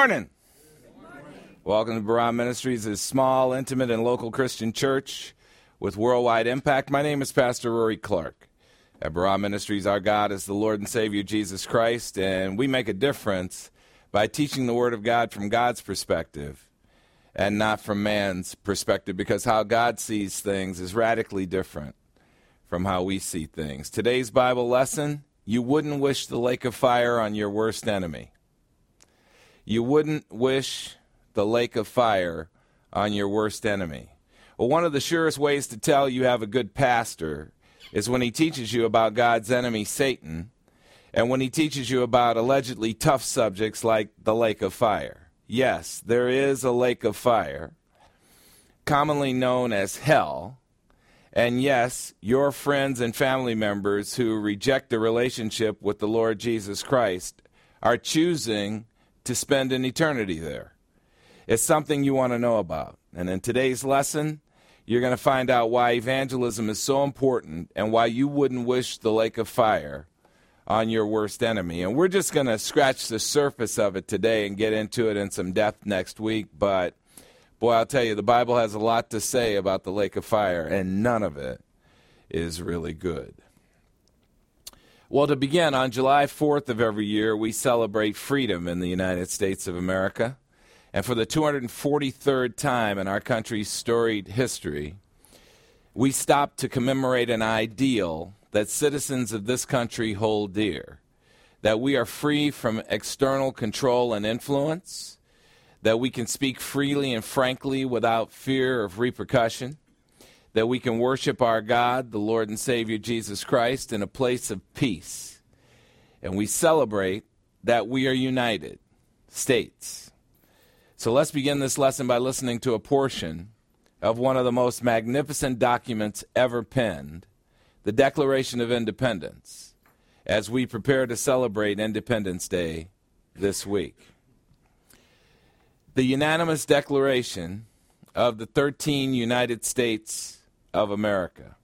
morning. Welcome to Barah Ministries, a small, intimate, and local Christian church with worldwide impact. My name is Pastor Rory Clark. At Barah Ministries, our God is the Lord and Savior Jesus Christ, and we make a difference by teaching the Word of God from God's perspective and not from man's perspective, because how God sees things is radically different from how we see things. Today's Bible lesson: you wouldn't wish the lake of fire on your worst enemy. You wouldn't wish the lake of fire on your worst enemy. Well, one of the surest ways to tell you have a good pastor is when he teaches you about God's enemy, Satan, and when he teaches you about allegedly tough subjects like the lake of fire. Yes, there is a lake of fire, commonly known as hell. And yes, your friends and family members who reject a relationship with the Lord Jesus Christ are choosing to spend an eternity there. It's something you want to know about. And in today's lesson, you're going to find out why evangelism is so important and why you wouldn't wish the lake of fire on your worst enemy. And we're just going to scratch the surface of it today and get into it in some depth next week. But, boy, I'll tell you, the Bible has a lot to say about the lake of fire, and none of it is really good. Well, to begin, on July 4th of every year, we celebrate freedom in the United States of America. And for the 243rd time in our country's storied history, we stop to commemorate an ideal that citizens of this country hold dear, that we are free from external control and influence, that we can speak freely and frankly without fear of repercussion, that we can worship our God, the Lord and Savior Jesus Christ, in a place of peace. And we celebrate that we are United States. So let's begin this lesson by listening to a portion of one of the most magnificent documents ever penned, the Declaration of Independence, as we prepare to celebrate Independence Day this week. The unanimous declaration of the 13 United States of America.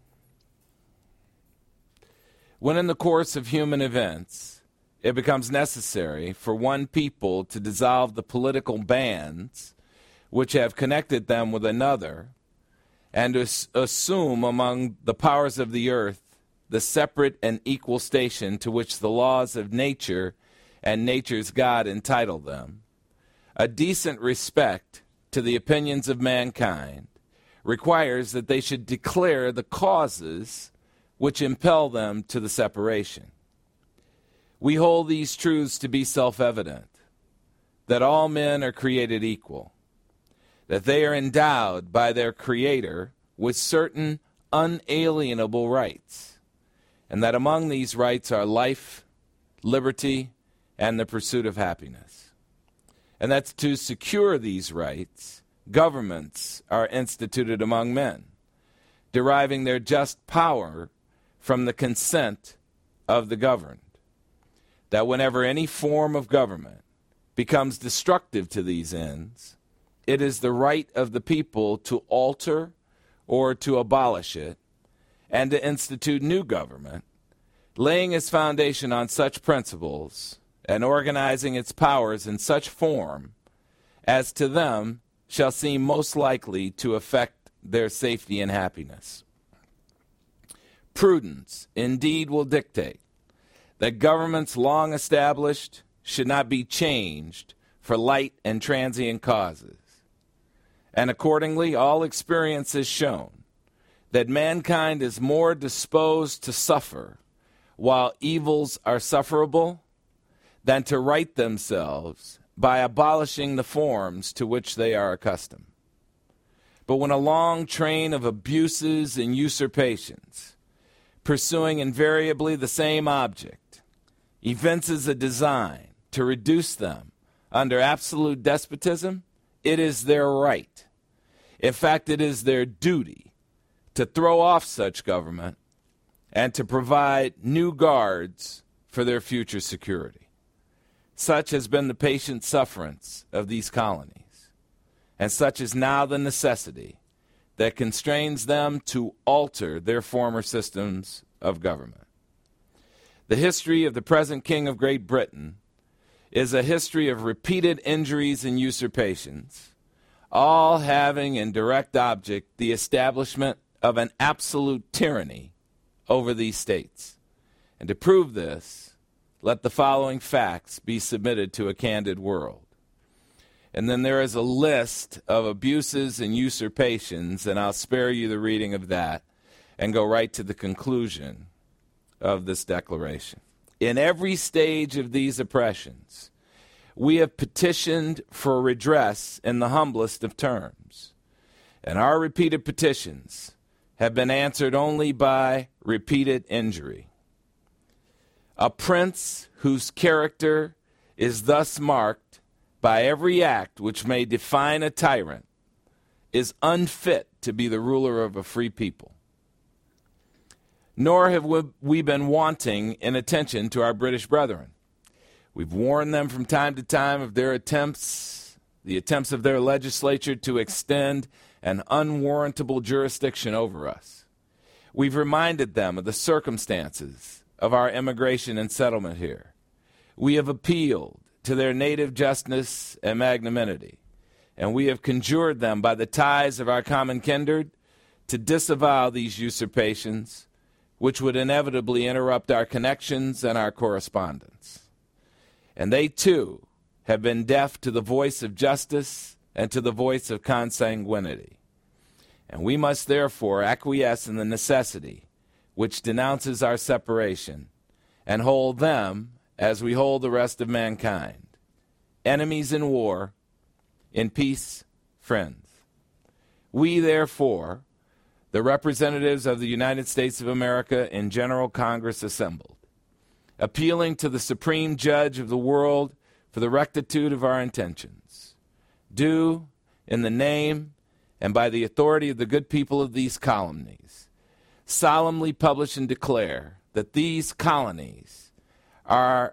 When in the course of human events, it becomes necessary for one people to dissolve the political bands which have connected them with another, and to assume among the powers of the earth the separate and equal station to which the laws of nature and nature's God entitle them, a decent respect to the opinions of mankind requires that they should declare the causes which impel them to the separation. We hold these truths to be self-evident, that all men are created equal, that they are endowed by their Creator with certain unalienable rights, and that among these rights are life, liberty, and the pursuit of happiness. And that to secure these rights, governments are instituted among men, deriving their just power from the consent of the governed. That whenever any form of government becomes destructive to these ends, it is the right of the people to alter or to abolish it, and to institute new government, laying its foundation on such principles and organizing its powers in such form as to them shall seem most likely to affect their safety and happiness. Prudence indeed will dictate that governments long established should not be changed for light and transient causes. And accordingly, all experience has shown that mankind is more disposed to suffer while evils are sufferable than to right themselves by abolishing the forms to which they are accustomed. But when a long train of abuses and usurpations, pursuing invariably the same object, evinces a design to reduce them under absolute despotism, it is their right. In fact, it is their duty to throw off such government and to provide new guards for their future security. Such has been the patient sufferance of these colonies, and such is now the necessity that constrains them to alter their former systems of government. The history of the present King of Great Britain is a history of repeated injuries and usurpations, all having in direct object the establishment of an absolute tyranny over these states. And to prove this, let the following facts be submitted to a candid world. And then there is a list of abuses and usurpations, and I'll spare you the reading of that and go right to the conclusion of this declaration. In every stage of these oppressions, we have petitioned for redress in the humblest of terms, and our repeated petitions have been answered only by repeated injury. A prince whose character is thus marked by every act which may define a tyrant is unfit to be the ruler of a free people. Nor have we been wanting in attention to our British brethren. We've warned them from time to time of their attempts, the attempts of their legislature to extend an unwarrantable jurisdiction over us. We've reminded them of the circumstances of our immigration and settlement here. We have appealed to their native justice and magnanimity, and we have conjured them by the ties of our common kindred to disavow these usurpations, which would inevitably interrupt our connections and our correspondence. And they, too, have been deaf to the voice of justice and to the voice of consanguinity. And we must therefore acquiesce in the necessity which denounces our separation and hold them as we hold the rest of mankind, enemies in war, in peace, friends. We, therefore, the representatives of the United States of America in General Congress assembled, appealing to the supreme judge of the world for the rectitude of our intentions, do, in the name and by the authority of the good people of these colonies, solemnly publish and declare that these colonies are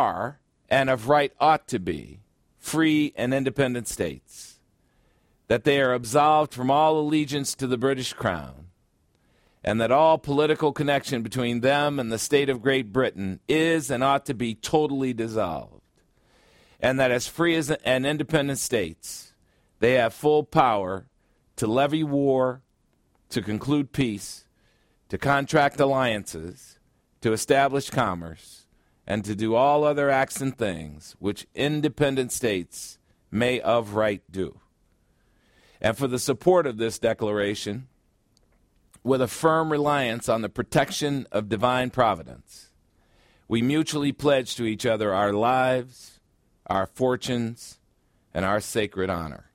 and of right ought to be free and independent states, that they are absolved from all allegiance to the British Crown, and that all political connection between them and the state of Great Britain is and ought to be totally dissolved, and that as free as and independent states, they have full power to levy war, to conclude peace, to contract alliances, to establish commerce, and to do all other acts and things which independent states may of right do. And for the support of this declaration, with a firm reliance on the protection of divine providence, we mutually pledge to each other our lives, our fortunes, and our sacred honor.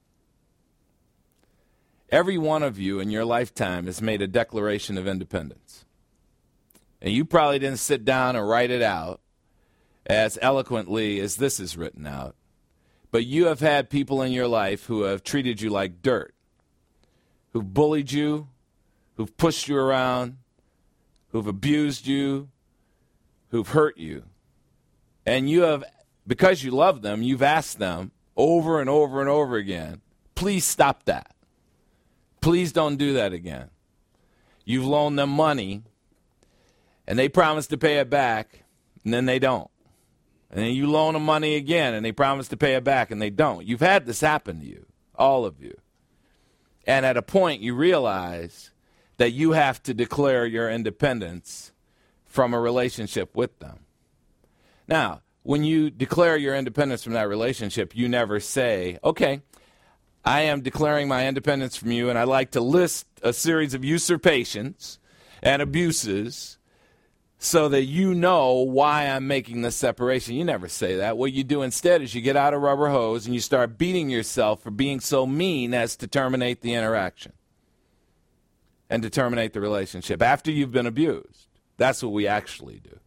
Every one of you in your lifetime has made a declaration of independence. And you probably didn't sit down and write it out as eloquently as this is written out. But you have had people in your life who have treated you like dirt, who've bullied you, who've pushed you around, who've abused you, who've hurt you. And you have, because you love them, you've asked them over and over and over again, please stop that. Please don't do that again. You've loaned them money, and they promise to pay it back, and then they don't. And then you loan them money again, and they promise to pay it back, and they don't. You've had this happen to you, all of you. And at a point, you realize that you have to declare your independence from a relationship with them. Now, when you declare your independence from that relationship, you never say, okay, I am declaring my independence from you, and I'd like to list a series of usurpations and abuses so that you know why I'm making this separation. You never say that. What you do instead is you get out a rubber hose and you start beating yourself for being so mean as to terminate the interaction and to terminate the relationship after you've been abused. That's what we actually do.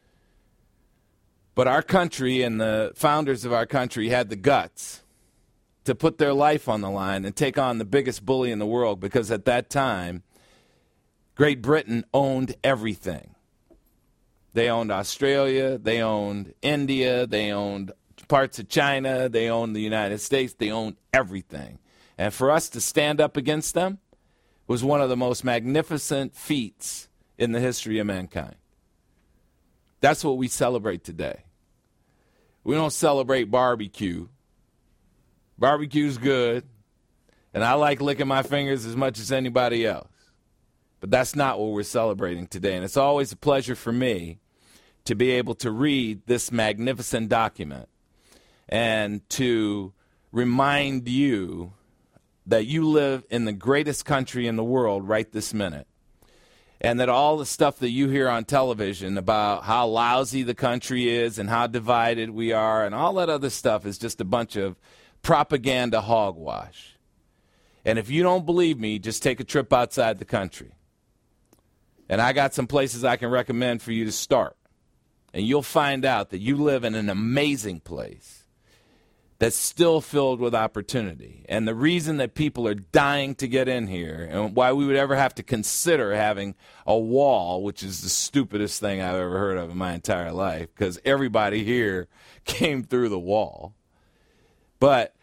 But our country and the founders of our country had the guts to put their life on the line and take on the biggest bully in the world, because at that time, Great Britain owned everything. They owned Australia, they owned India, they owned parts of China, they owned the United States, they owned everything. And for us to stand up against them was one of the most magnificent feats in the history of mankind. That's what we celebrate today. We don't celebrate barbecue. Barbecue's good, and I like licking my fingers as much as anybody else. But that's not what we're celebrating today, and it's always a pleasure for me to be able to read this magnificent document and to remind you that you live in the greatest country in the world right this minute, and that all the stuff that you hear on television about how lousy the country is and how divided we are and all that other stuff is just a bunch of propaganda hogwash. And if you don't believe me, just take a trip outside the country. And I got some places I can recommend for you to start. And you'll find out that you live in an amazing place that's still filled with opportunity. And the reason that people are dying to get in here and why we would ever have to consider having a wall, which is the stupidest thing I've ever heard of in my entire life, because everybody here came through the wall. But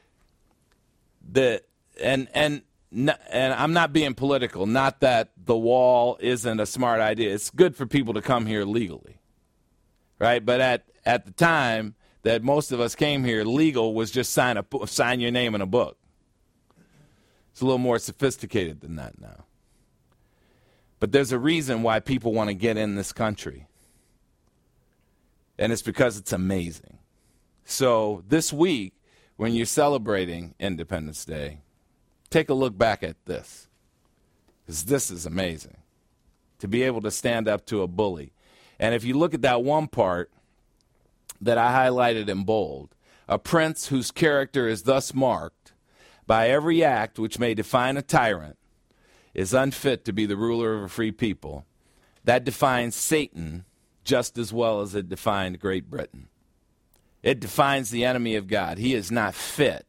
and I'm not being political, not that the wall isn't a smart idea. It's good for people to come here legally, right? But at the time that most of us came here, legal was just sign your name in a book. It's a little more sophisticated than that now. But there's a reason why people want to get in this country. And it's because it's amazing. So this week, when you're celebrating Independence Day, take a look back at this. Because this is amazing. To be able to stand up to a bully. And if you look at that one part that I highlighted in bold, a prince whose character is thus marked by every act which may define a tyrant is unfit to be the ruler of a free people. That defines Satan just as well as it defined Great Britain. It defines the enemy of God. He is not fit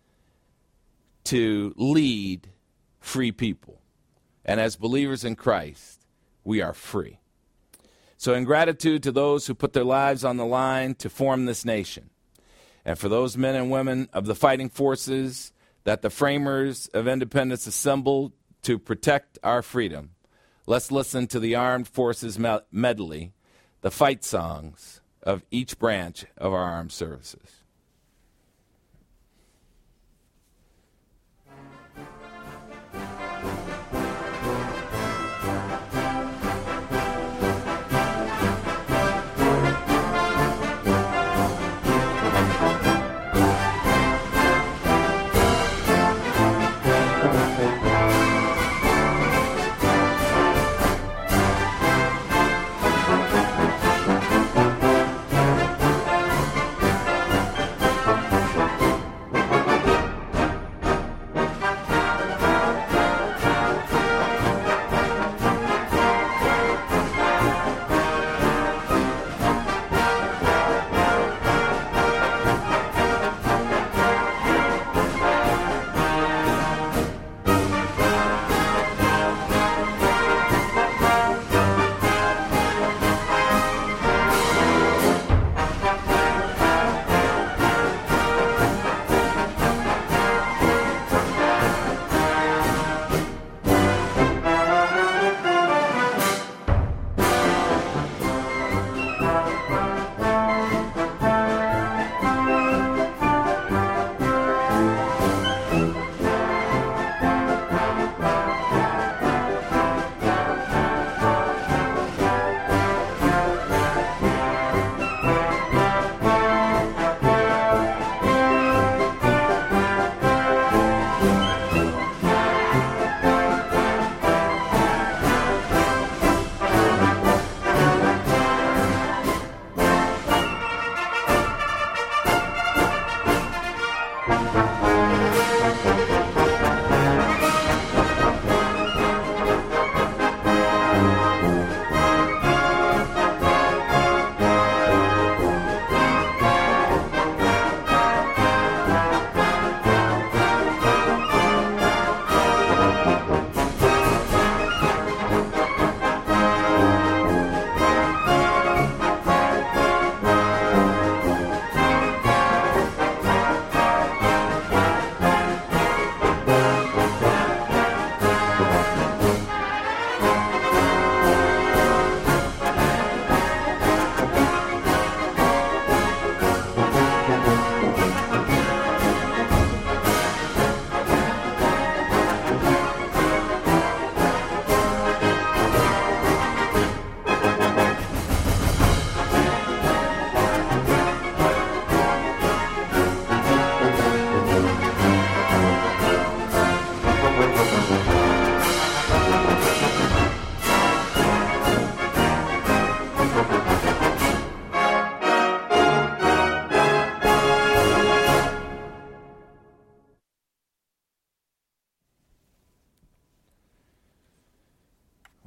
to lead free people. And as believers in Christ, we are free. So in gratitude to those who put their lives on the line to form this nation, and for those men and women of the fighting forces that the framers of independence assembled to protect our freedom, let's listen to the Armed Forces medley, the fight songs of each branch of our armed services.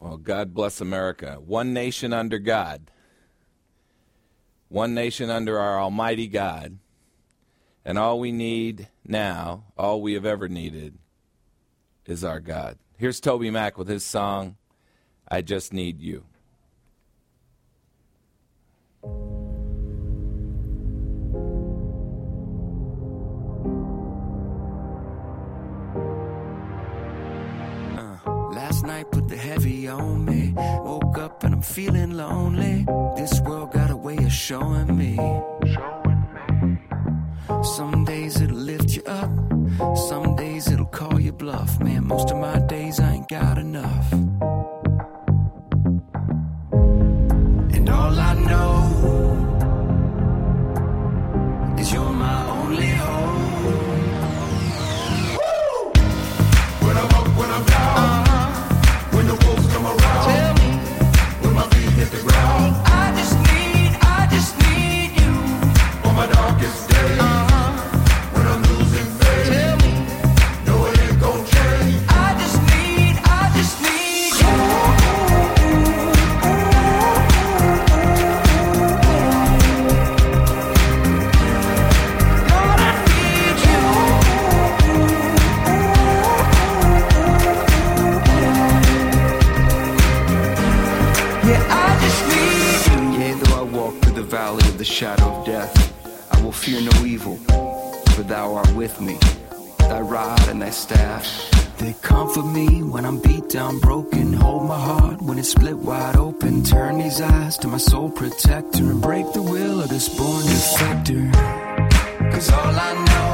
Well, God bless America. One nation under God. One nation under our almighty God. And all we need now, all we have ever needed, is our God. Here's Toby Mac with his song, I Just Need You. Last night put the heavy on me. Woke up and I'm feeling lonely. This world got a way of showing me. Some days it'll lift you up. Some days it'll call you bluff. Man, most of my days I ain't got enough. And all I know is you're my only hope. When I'm up, when I'm down, when the wolves come around, tell me, when my feet hit the ground, I just need you on my darkest day. When I'm losing faith, tell me, no it ain't gon' change. I just need you. Lord, I need you. Yeah, I just need you. Yea, though I walk through the valley of the shadow of death, I will fear no evil, for thou art with me. Thy rod and thy staff, they comfort me when I'm beat down, broken. Hold my heart when it's split wide open. Turn these eyes to my soul protector and break the will of this born defector. Cause all I know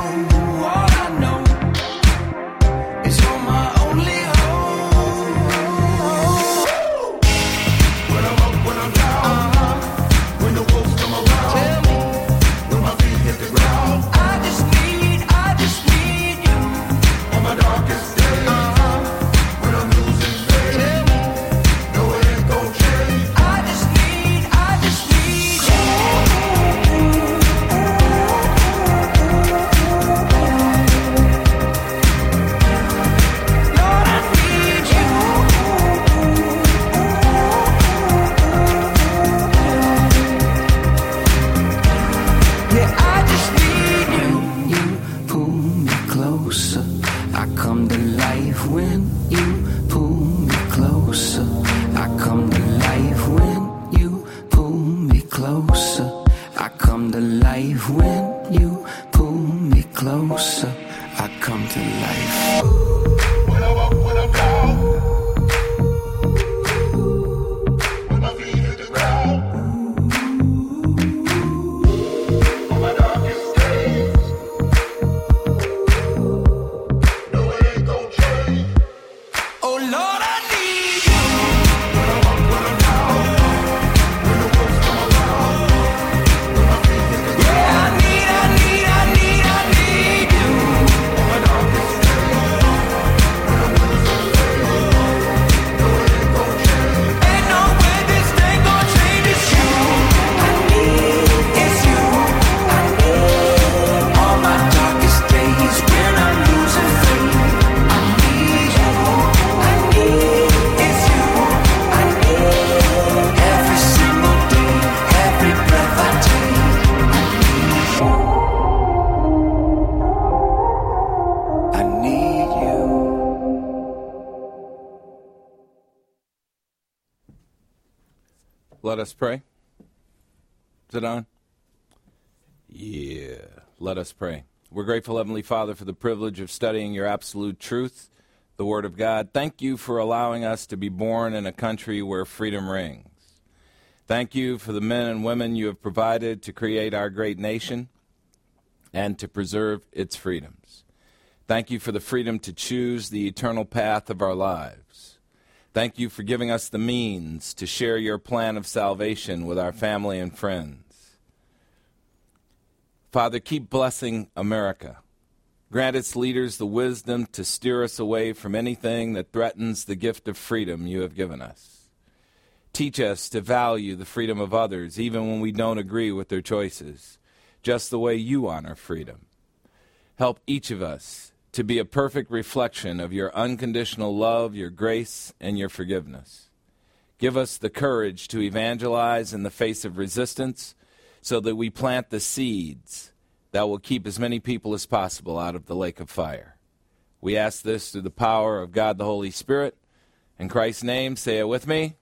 is you're my only hope. When I'm up, when I'm down, when the wolves come around, tell me, when my feet hit the ground, I just need you on my darkest day. When I'm losing faith, tell me, no it ain't gon' change. I just need you. Lord, I need you. Yeah, I just need you. You pull me closer. I come to life when you pull me closer. I come to life when you pull me closer. I come to life when you pull me closer. I come to life. When I'm up, when I'm down, when my feet hit the ground, on my darkest days, no it ain't gon' change. Oh Lord, I need you. When I'm up, when I'm down, when the wolves come around, when my feet hit the ground, yeah, I need you. On my darkest days, when I'm losing faith, no it ain't gon' change. Ain't no way this thing gon' change. It's you. I need, it's you. I need on my darkest days when I'm losing faith. I need you. I need, it's you. I need every single day, every breath I take. I need you. Let us pray. Is it on? Yeah. Let us pray. We're grateful, Heavenly Father, for the privilege of studying your absolute truth, the Word of God. Thank you for allowing us to be born in a country where freedom rings. Thank you for the men and women you have provided to create our great nation and to preserve its freedoms. Thank you for the freedom to choose the eternal path of our lives. Thank you for giving us the means to share your plan of salvation with our family and friends. Father, keep blessing America. Grant its leaders the wisdom to steer us away from anything that threatens the gift of freedom you have given us. Teach us to value the freedom of others, even when we don't agree with their choices, just the way you honor freedom. Help each of us to be a perfect reflection of your unconditional love, your grace, and your forgiveness. Give us the courage to evangelize in the face of resistance so that we plant the seeds that will keep as many people as possible out of the lake of fire. We ask this through the power of God the Holy Spirit. In Christ's name, say it with me.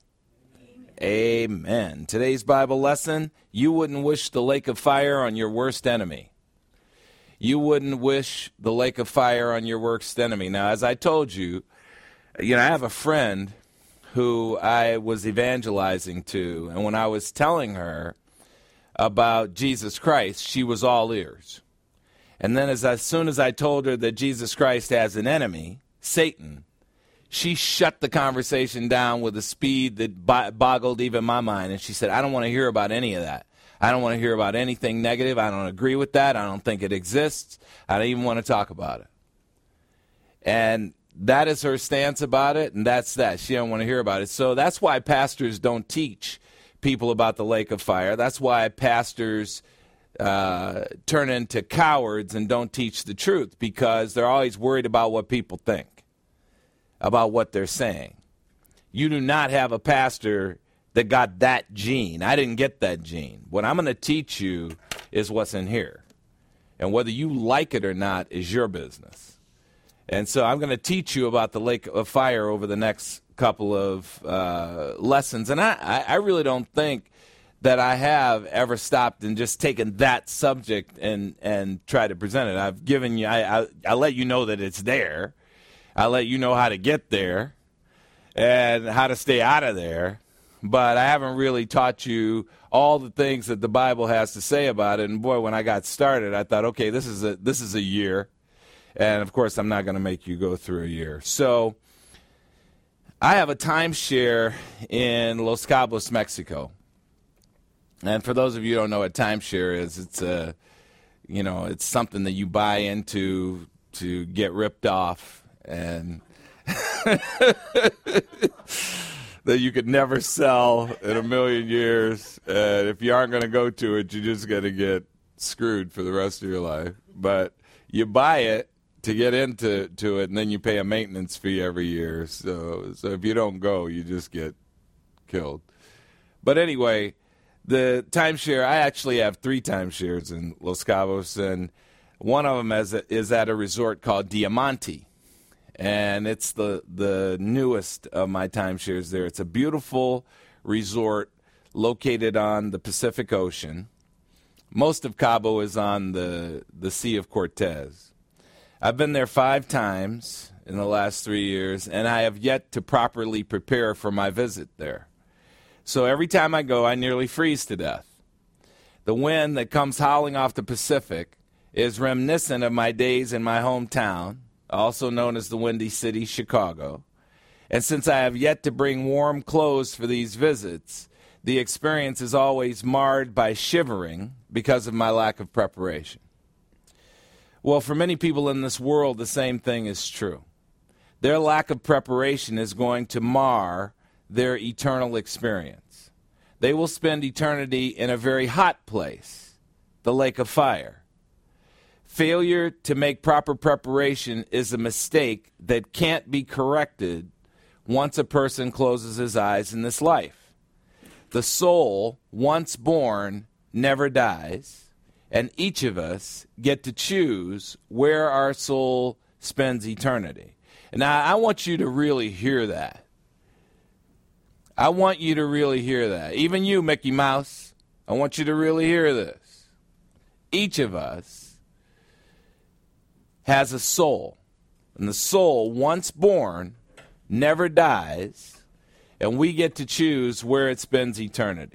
Amen. Today's Bible lesson, you wouldn't wish the lake of fire on your worst enemy. You wouldn't wish the lake of fire on your worst enemy. Now, as I told you, I have a friend who I was evangelizing to, and when I was telling her about Jesus Christ, she was all ears. And then as soon as I told her that Jesus Christ has an enemy, Satan, she shut the conversation down with a speed that boggled even my mind. And she said, I don't want to hear about any of that. I don't want to hear about anything negative. I don't agree with that. I don't think it exists. I don't even want to talk about it. And that is her stance about it, and that's that. She don't want to hear about it. So that's why pastors don't teach people about the lake of fire. That's why pastors turn into cowards and don't teach the truth, because they're always worried about what people think, about what they're saying. You do not have a pastor that got that gene. I didn't get that gene. What I'm going to teach you is what's in here. And whether you like it or not is your business. And so I'm going to teach you about the lake of fire over the next couple of lessons. And I really don't think that I have ever stopped and just taken that subject and tried to present it. I've given you, I let you know that it's there. I let you know how to get there and how to stay out of there. But I haven't really taught you all the things that the Bible has to say about it. And boy, when I got started, I thought, okay, this is a year. And, of course, I'm not going to make you go through a year. So I have a timeshare in Los Cabos, Mexico. And for those of you who don't know what timeshare is, it's something that you buy into to get ripped off and that you could never sell in a million years. And if you aren't going to go to it, you're just going to get screwed for the rest of your life. But you buy it to get into it, and then you pay a maintenance fee every year. So if you don't go, you just get killed. But anyway, the timeshare, I actually have 3 timeshares in Los Cabos, and one of them is at a resort called Diamante. And it's the newest of my timeshares there. It's a beautiful resort located on the Pacific Ocean. Most of Cabo is on the Sea of Cortez. I've been there 5 times in the last 3 years, and I have yet to properly prepare for my visit there. So every time I go, I nearly freeze to death. The wind that comes howling off the Pacific is reminiscent of my days in my hometown, also known as the Windy City, Chicago. And since I have yet to bring warm clothes for these visits, the experience is always marred by shivering because of my lack of preparation. Well, for many people in this world, the same thing is true. Their lack of preparation is going to mar their eternal experience. They will spend eternity in a very hot place, the lake of fire. Failure to make proper preparation is a mistake that can't be corrected once a person closes his eyes in this life. The soul, once born, never dies. And each of us get to choose where our soul spends eternity. Now, I want you to really hear that. I want you to really hear that. Even you, Mickey Mouse, I want you to really hear this. Each of us has a soul. And the soul, once born, never dies. And we get to choose where it spends eternity.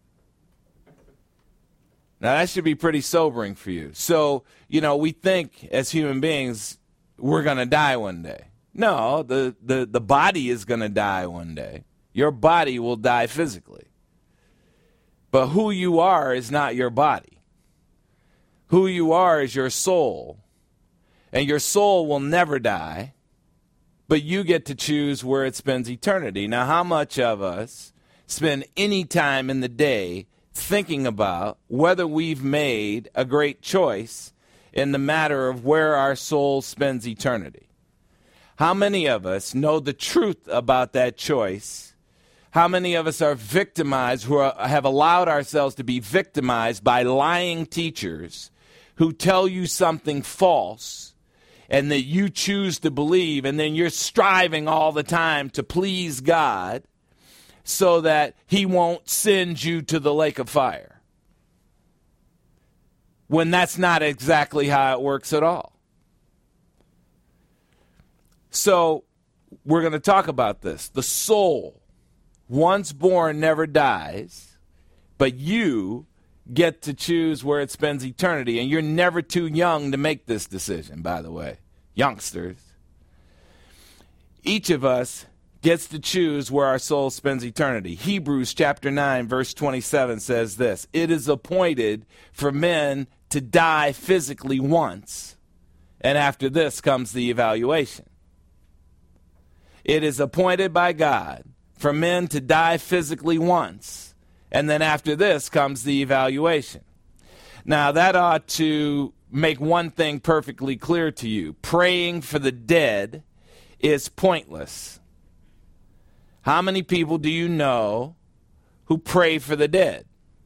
Now, that should be pretty sobering for you. So, we think as human beings we're going to die one day. No, the body is going to die one day. Your body will die physically. But who you are is not your body. Who you are is your soul. And your soul will never die, but you get to choose where it spends eternity. Now, how much of us spend any time in the day thinking about whether we've made a great choice in the matter of where our soul spends eternity? How many of us know the truth about that choice How many of us are victimized, have allowed ourselves to be victimized by lying teachers who tell you something false and that you choose to believe, and then you're striving all the time to please God so that he won't send you to the lake of fire? When that's not exactly how it works at all. So we're going to talk about this. The soul, once born, never dies, but you get to choose where it spends eternity. And you're never too young to make this decision, by the way. Youngsters. Each of us gets to choose where our soul spends eternity. Hebrews chapter 9, verse 27 says this: "It is appointed for men to die physically once, and after this comes the evaluation." It is appointed by God for men to die physically once, and then after this comes the evaluation. Now, that ought to make one thing perfectly clear to you. Praying for the dead is pointless. How many people do you know who pray for the dead?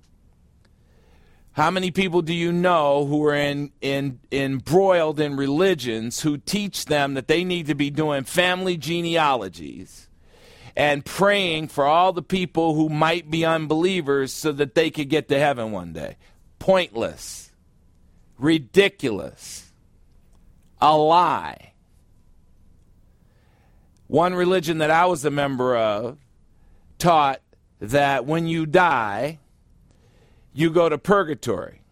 How many people do you know who are embroiled in religions who teach them that they need to be doing family genealogies and praying for all the people who might be unbelievers so that they could get to heaven one day? Pointless. Ridiculous. A lie. One religion that I was a member of taught that when you die, you go to purgatory.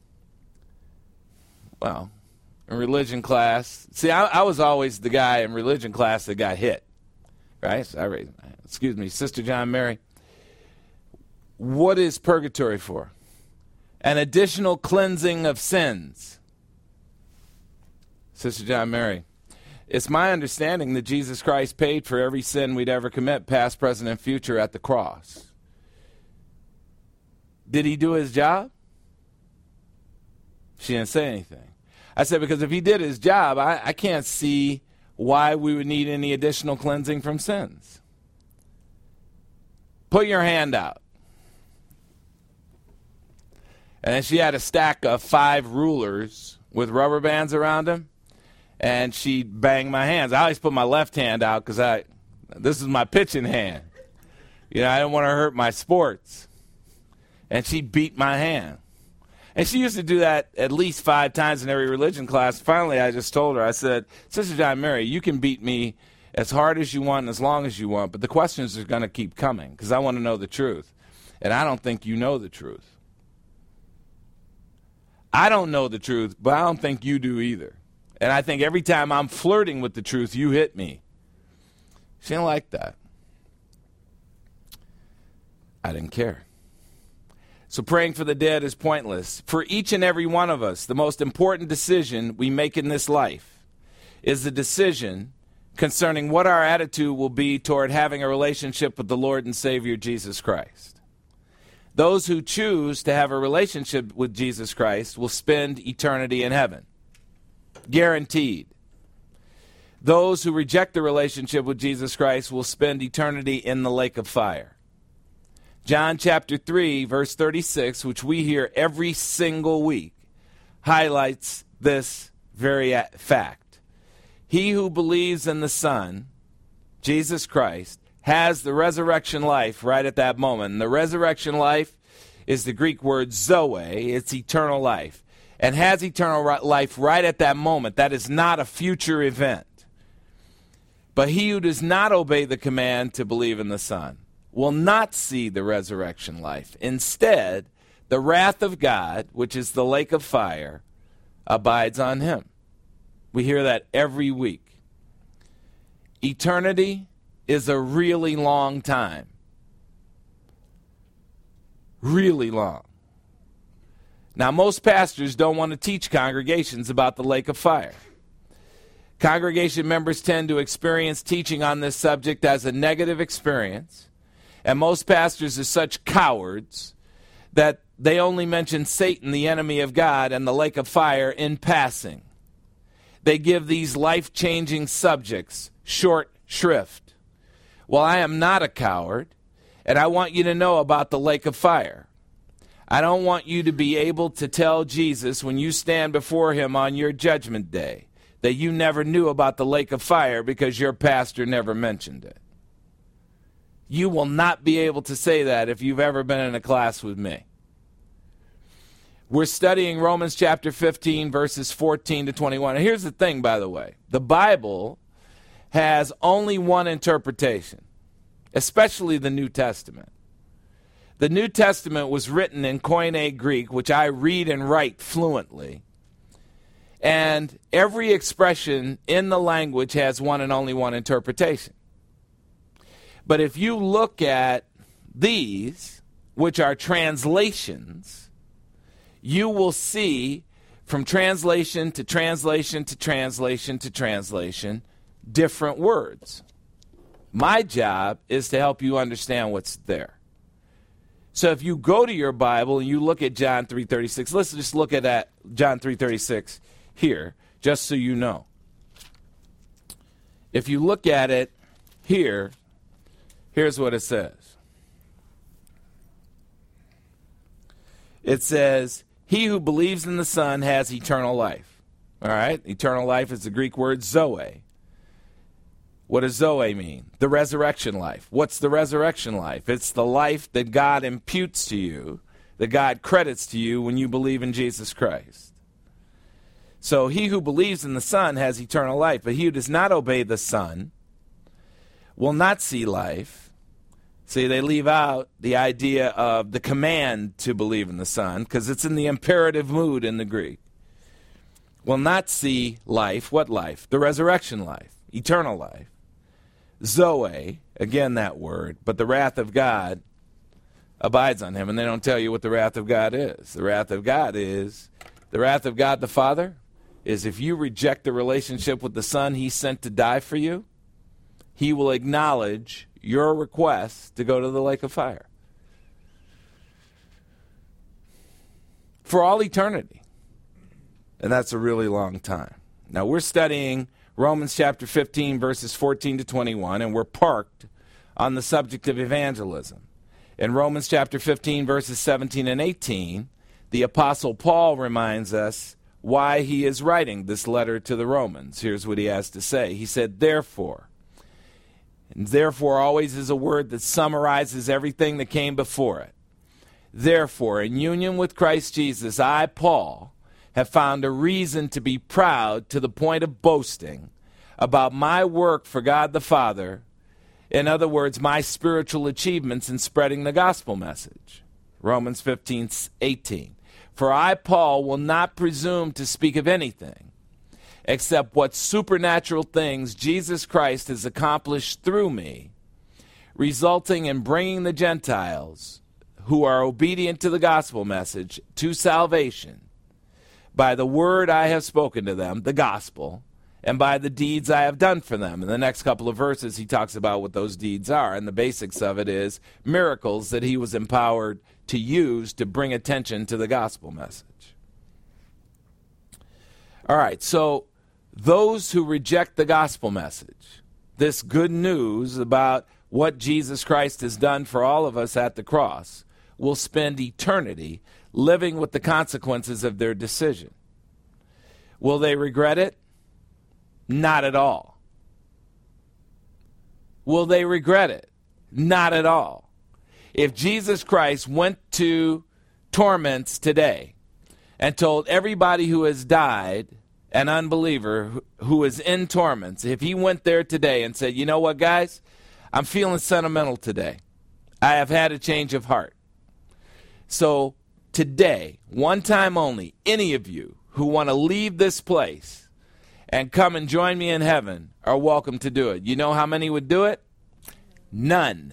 Well, in religion class, see, I was always the guy in religion class that got hit, right? So excuse me, Sister John Mary. What is purgatory for? An additional cleansing of sins. Sister John Mary, it's my understanding that Jesus Christ paid for every sin we'd ever commit, past, present, and future, at the cross. Did he do his job? She didn't say anything. I said, because if he did his job, I can't see why we would need any additional cleansing from sins. Put your hand out. And then she had a stack of 5 rulers with rubber bands around them, and she banged my hands. I always put my left hand out because this is my pitching hand. You know, I didn't want to hurt my sports. And she beat my hand. And she used to do that at least 5 times in every religion class. Finally, I just told her, I said, Sister John Mary, you can beat me as hard as you want and as long as you want, but the questions are going to keep coming because I want to know the truth. And I don't think you know the truth. I don't know the truth, but I don't think you do either. And I think every time I'm flirting with the truth, you hit me. She didn't like that. I didn't care. So praying for the dead is pointless. For each and every one of us, the most important decision we make in this life is the decision concerning what our attitude will be toward having a relationship with the Lord and Savior Jesus Christ. Those who choose to have a relationship with Jesus Christ will spend eternity in heaven. Guaranteed. Those who reject the relationship with Jesus Christ will spend eternity in the lake of fire. John chapter 3, verse 36, which we hear every single week, highlights this very fact. He who believes in the Son, Jesus Christ, has the resurrection life right at that moment. And the resurrection life is the Greek word zoe. It's eternal life. And has eternal life right at that moment. That is not a future event. But he who does not obey the command to believe in the Son will not see the resurrection life. Instead, the wrath of God, which is the lake of fire, abides on him. We hear that every week. Eternity is a really long time. Really long. Now, most pastors don't want to teach congregations about the lake of fire. Congregation members tend to experience teaching on this subject as a negative experience. And most pastors are such cowards that they only mention Satan, the enemy of God, and the lake of fire in passing. They give these life-changing subjects short shrift. Well, I am not a coward, And I want you to know about the lake of fire. I don't want you to be able to tell Jesus when you stand before him on your judgment day that you never knew about the lake of fire because your pastor never mentioned it. You will not be able to say that if you've ever been in a class with me. We're studying Romans chapter 15, verses 14 to 21. And here's the thing, by the way. The Bible has only one interpretation, especially the New Testament. The New Testament was written in Koine Greek, which I read and write fluently. And every expression in the language has one and only one interpretation. But if you look at these, which are translations, you will see from translation to translation to translation to translation different words. My job is to help you understand what's there. So if you go to your Bible and you look at John 3:36, let's just look at that John 3:36 here, just so you know. If you look at it here, here's what it says. It says, he who believes in the Son has eternal life. All right? Eternal life is the Greek word zoe. What does zoe mean? The resurrection life. What's the resurrection life? It's the life that God imputes to you, that God credits to you when you believe in Jesus Christ. So he who believes in the Son has eternal life, but he who does not obey the Son will not see life. See, they leave out the idea of the command to believe in the Son, because it's in the imperative mood in the Greek. Will not see life. What life? The resurrection life, eternal life. Zoe, again that word, but the wrath of God abides on him. And they don't tell you what the wrath of God is. The wrath of God the Father is if you reject the relationship with the Son he sent to die for you, he will acknowledge your request to go to the lake of fire for all eternity. And that's a really long time. Now we're studying Romans chapter 15, verses 14 to 21, and we're parked on the subject of evangelism. In Romans chapter 15, verses 17 and 18, the Apostle Paul reminds us why he is writing this letter to the Romans. Here's what he has to say. He said, therefore. And therefore always is a word that summarizes everything that came before it. Therefore, in union with Christ Jesus, I, Paul, have found a reason to be proud to the point of boasting about my work for God the Father. In other words, my spiritual achievements in spreading the gospel message. Romans 15:18. For I, Paul, will not presume to speak of anything except what supernatural things Jesus Christ has accomplished through me, resulting in bringing the Gentiles who are obedient to the gospel message to salvation by the word I have spoken to them, the gospel, and by the deeds I have done for them. In the next couple of verses, he talks about what those deeds are, and the basics of it is miracles that he was empowered to use to bring attention to the gospel message. All right, so those who reject the gospel message, this good news about what Jesus Christ has done for all of us at the cross, will spend eternity living with the consequences of their decision. Will they regret it? Not at all. Will they regret it? Not at all. If Jesus Christ went to torments today and told everybody who has died, an unbeliever who is in torments, if he went there today and said, you know what, guys, I'm feeling sentimental today. I have had a change of heart. So today, one time only, any of you who want to leave this place and come and join me in heaven are welcome to do it. You know how many would do it? None.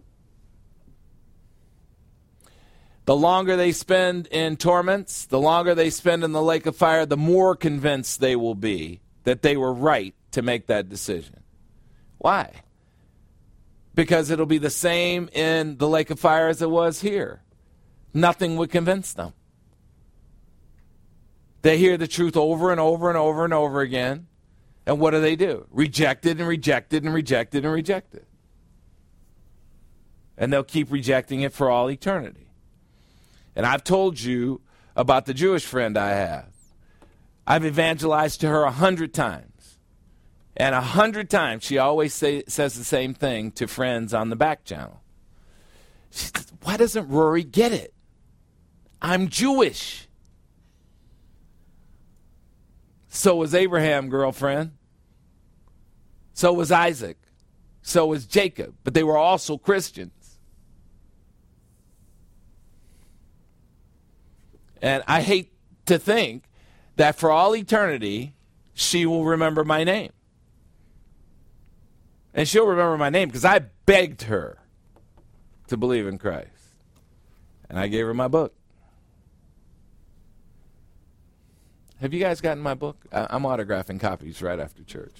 The longer they spend in torments, the longer they spend in the lake of fire, the more convinced they will be that they were right to make that decision. Why? Because it'll be the same in the lake of fire as it was here. Nothing would convince them. They hear the truth over and over and over and over again. And what do? Reject it and reject it and reject it and reject it. And they'll keep rejecting it for all eternity. And I've told you about the Jewish friend I have. I've evangelized to her 100 times. And 100 times she always says the same thing to friends on the back channel. She says, why doesn't Rory get it? I'm Jewish. So was Abraham, girlfriend. So was Isaac. So was Jacob. But they were also Christians. And I hate to think that for all eternity, she will remember my name. And she'll remember my name because I begged her to believe in Christ. And I gave her my book. Have you guys gotten my book? I'm autographing copies right after church.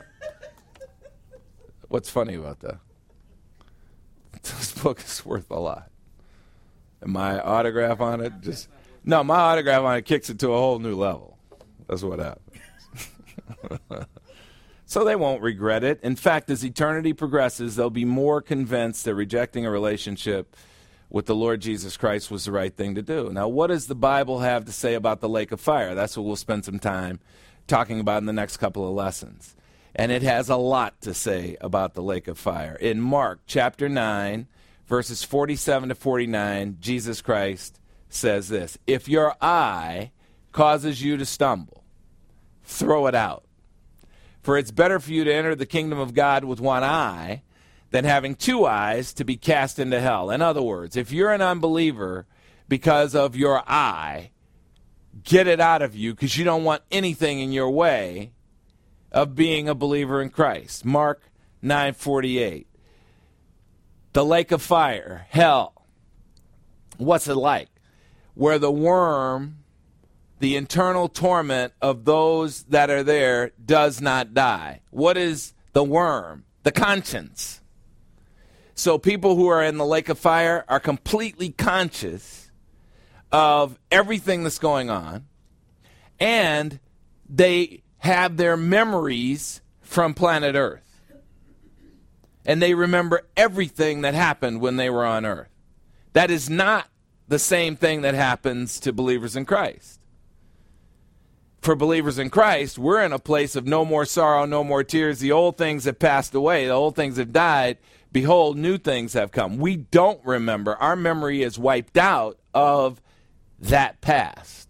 What's funny about that? This book is worth a lot. And my autograph on it my autograph on it kicks it to a whole new level. That's what happens. So they won't regret it. In fact, as eternity progresses, they'll be more convinced that rejecting a relationship with the Lord Jesus Christ was the right thing to do. Now, what does the Bible have to say about the lake of fire? That's what we'll spend some time talking about in the next couple of lessons. And it has a lot to say about the lake of fire. In Mark chapter 9, verses 47 to 49, Jesus Christ says this: if your eye causes you to stumble, throw it out. For it's better for you to enter the kingdom of God with one eye than having two eyes to be cast into hell. In other words, if you're an unbeliever because of your eye, get it out of you because you don't want anything in your way of being a believer in Christ. Mark 9:48. The lake of fire, hell. What's it like? Where the worm, the internal torment of those that are there, does not die. What is the worm? The conscience. So people who are in the lake of fire are completely conscious of everything that's going on, and they have their memories from planet Earth. And they remember everything that happened when they were on Earth. That is not the same thing that happens to believers in Christ. For believers in Christ, we're in a place of no more sorrow, no more tears. The old things have passed away. The old things have died. Behold, new things have come. We don't remember. Our memory is wiped out of that past.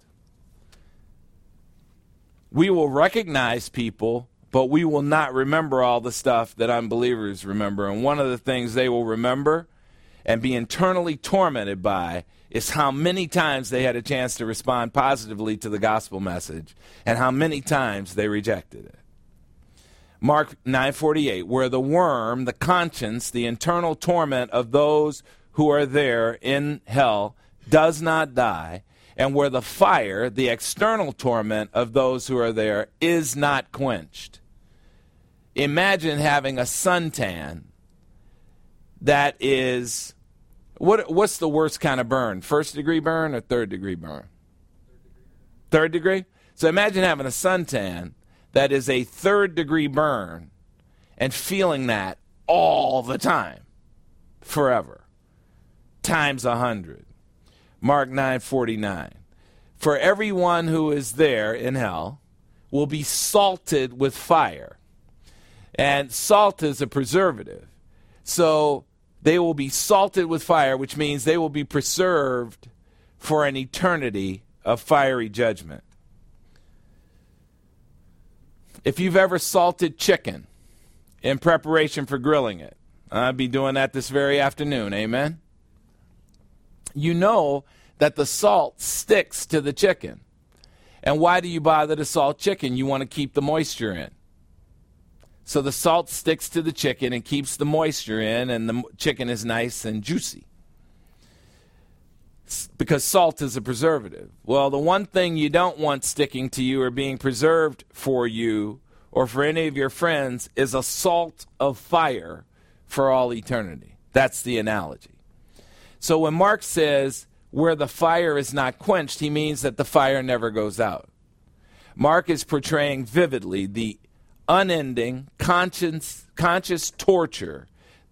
We will recognize people, but we will not remember all the stuff that unbelievers remember. And one of the things they will remember and be internally tormented by is how many times they had a chance to respond positively to the gospel message and how many times they rejected it. Mark 9:48, where the worm, the conscience, the internal torment of those who are there in hell does not die, and where the fire, the external torment of those who are there, is not quenched. Imagine having a suntan that is, what's the worst kind of burn? First degree burn or third degree burn? Third degree? So imagine having a suntan that is a third degree burn and feeling that all the time, forever, times 100. Mark 9:49. For everyone who is there in hell will be salted with fire. And salt is a preservative. So they will be salted with fire, which means they will be preserved for an eternity of fiery judgment. If you've ever salted chicken in preparation for grilling it, I'll be doing that this very afternoon, amen? You know that the salt sticks to the chicken. And why do you bother to salt chicken? You want to keep the moisture in. So the salt sticks to the chicken and keeps the moisture in, and the chicken is nice and juicy. Because salt is a preservative. Well, the one thing you don't want sticking to you or being preserved for you or for any of your friends is a salt of fire for all eternity. That's the analogy. So when Mark says where the fire is not quenched, he means that the fire never goes out. Mark is portraying vividly the unending, conscious torture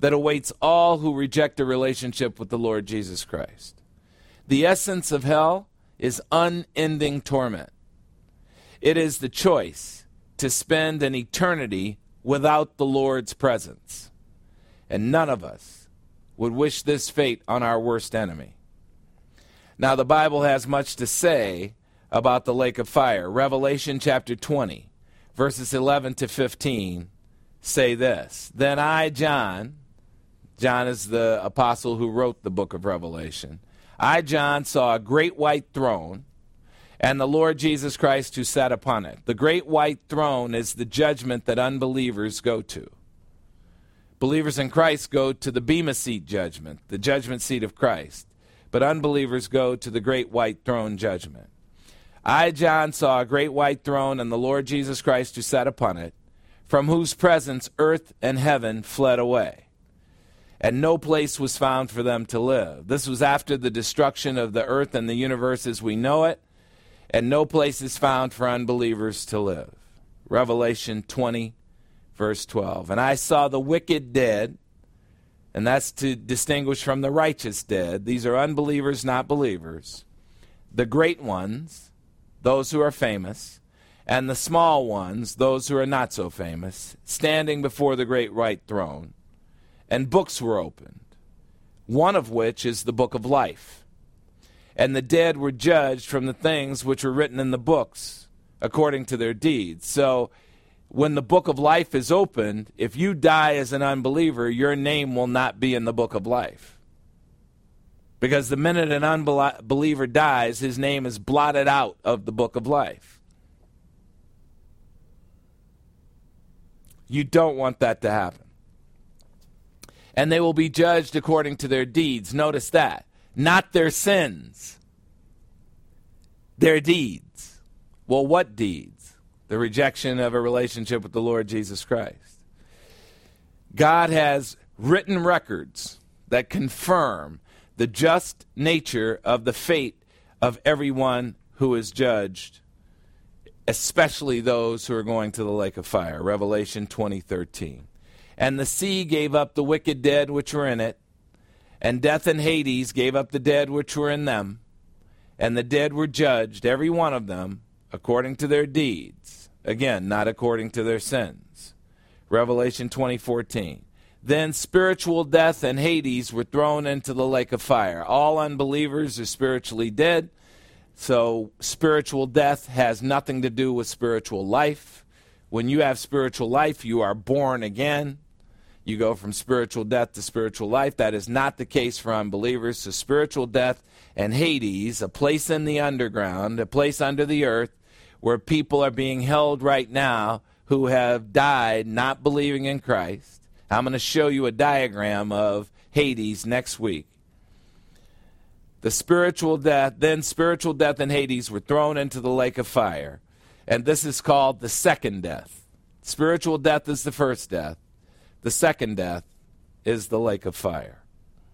that awaits all who reject a relationship with the Lord Jesus Christ. The essence of hell is unending torment. It is the choice to spend an eternity without the Lord's presence. And none of us would wish this fate on our worst enemy. Now, the Bible has much to say about the lake of fire. Revelation chapter 20, verses 11 to 15, say this. Then I, John is the apostle who wrote the book of Revelation. I, John, saw a great white throne, and the Lord Jesus Christ who sat upon it. The great white throne is the judgment that unbelievers go to. Believers in Christ go to the Bema Seat judgment, the judgment seat of Christ. But unbelievers go to the great white throne judgment. I, John, saw a great white throne and the Lord Jesus Christ who sat upon it, from whose presence earth and heaven fled away, and no place was found for them to live. This was after the destruction of the earth and the universe as we know it, and no place is found for unbelievers to live. Revelation 20, verse 12. And I saw the wicked dead, and that's to distinguish from the righteous dead. These are unbelievers, not believers. The great ones, those who are famous, and the small ones, those who are not so famous, standing before the great white throne. And books were opened, one of which is the book of life. And the dead were judged from the things which were written in the books, according to their deeds. So when the book of life is opened, if you die as an unbeliever, your name will not be in the book of life. Because the minute an unbeliever dies, his name is blotted out of the book of life. You don't want that to happen. And they will be judged according to their deeds. Notice that. Not their sins. Their deeds. Well, what deeds? The rejection of a relationship with the Lord Jesus Christ. God has written records that confirm the just nature of the fate of everyone who is judged, especially those who are going to the lake of fire. Revelation 20:13. And the sea gave up the wicked dead which were in it, and death and Hades gave up the dead which were in them, and the dead were judged, every one of them, according to their deeds. Again, not according to their sins. Revelation 20:14. Then spiritual death and Hades were thrown into the lake of fire. All unbelievers are spiritually dead, so spiritual death has nothing to do with spiritual life. When you have spiritual life, you are born again. You go from spiritual death to spiritual life. That is not the case for unbelievers. So spiritual death and Hades, a place in the underground, a place under the earth, where people are being held right now who have died not believing in Christ. I'm going to show you a diagram of Hades next week. The spiritual death, then spiritual death and Hades were thrown into the lake of fire. And this is called the second death. Spiritual death is the first death. The second death is the lake of fire.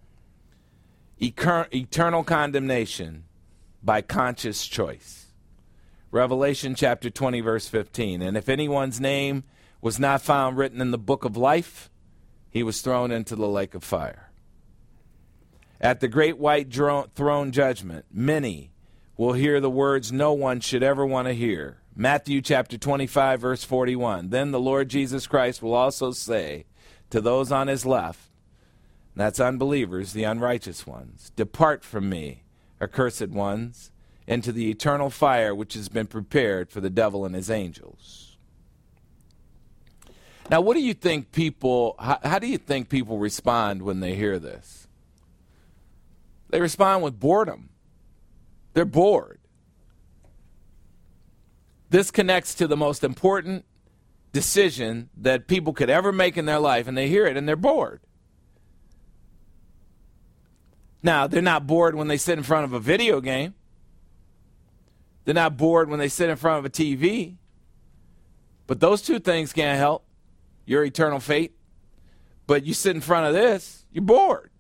Eternal condemnation by conscious choice. Revelation chapter 20, verse 15. And if anyone's name was not found written in the book of life, he was thrown into the lake of fire. At the great white throne judgment, many will hear the words no one should ever want to hear. Matthew chapter 25, verse 41. Then the Lord Jesus Christ will also say to those on his left, that's unbelievers, the unrighteous ones, depart from me, accursed ones, into the eternal fire which has been prepared for the devil and his angels. Now, what do you think people, how do you think people respond when they hear this? They respond with boredom. They're bored. This connects to the most important decision that people could ever make in their life, and they hear it and they're bored. Now, they're not bored when they sit in front of a video game. They're not bored when they sit in front of a TV. But those two things can't help your eternal fate. But you sit in front of this, you're bored.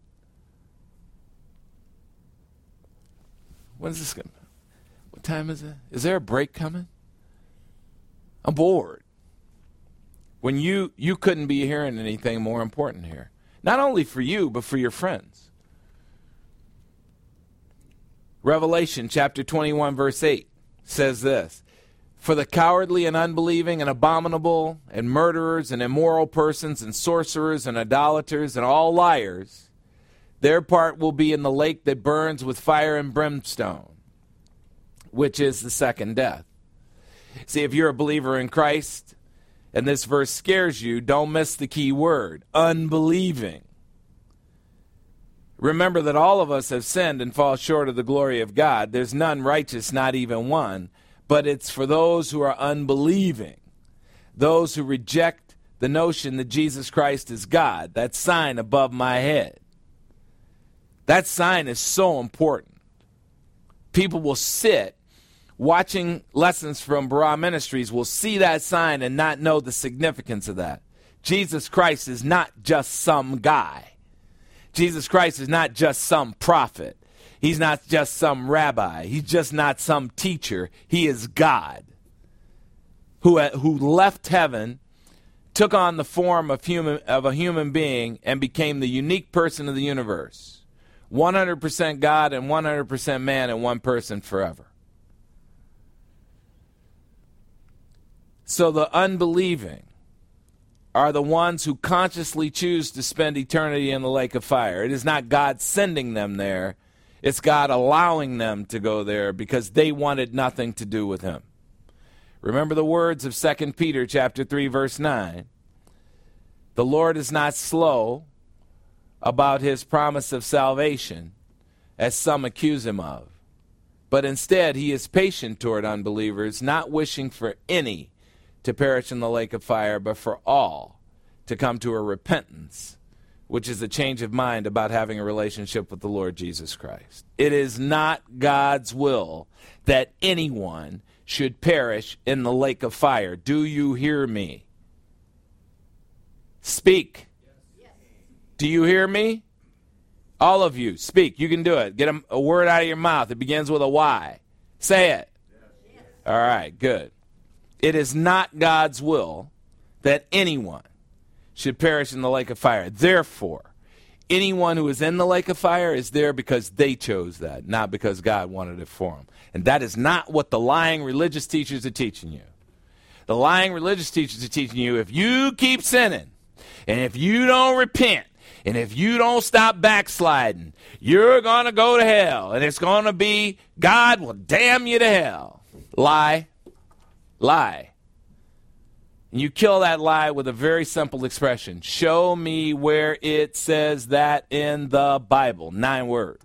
When's this going? What time is it? Is there a break coming? I'm bored. When you couldn't be hearing anything more important here. Not only for you, but for your friends. Revelation chapter 21, verse 8 says this: "For the cowardly and unbelieving and abominable and murderers and immoral persons and sorcerers and idolaters and all liars, their part will be in the lake that burns with fire and brimstone, which is the second death." See, if you're a believer in Christ and this verse scares you, don't miss the key word: unbelieving. Remember that all of us have sinned and fall short of the glory of God. There's none righteous, not even one. But it's for those who are unbelieving, those who reject the notion that Jesus Christ is God, that sign above my head. That sign is so important. People will sit watching lessons from Barah Ministries, will see that sign and not know the significance of that. Jesus Christ is not just some guy. Jesus Christ is not just some prophet. He's not just some rabbi. He's just not some teacher. He is God who left heaven, took on the form of a human being, and became the unique person of the universe. 100% God and 100% man in one person forever. So the unbelieving are the ones who consciously choose to spend eternity in the lake of fire. It is not God sending them there. It's God allowing them to go there because they wanted nothing to do with him. Remember the words of 2 Peter chapter 3, verse 9. The Lord is not slow about his promise of salvation, as some accuse him of, but instead he is patient toward unbelievers, not wishing for any to perish in the lake of fire, but for all to come to a repentance, which is a change of mind about having a relationship with the Lord Jesus Christ. It is not God's will that anyone should perish in the lake of fire. Do you hear me? Speak. Do you hear me? All of you, speak. You can do it. Get a word out of your mouth. It begins with a Y. Say it. All right, good. It is not God's will that anyone should perish in the lake of fire. Therefore, anyone who is in the lake of fire is there because they chose that, not because God wanted it for them. And that is not what the lying religious teachers are teaching you. The lying religious teachers are teaching you, if you keep sinning, and if you don't repent, and if you don't stop backsliding, you're going to go to hell. And it's going to be, God will damn you to hell. Lie. Lie. And you kill that lie with a very simple expression. Show me where it says that in the Bible. 9 words.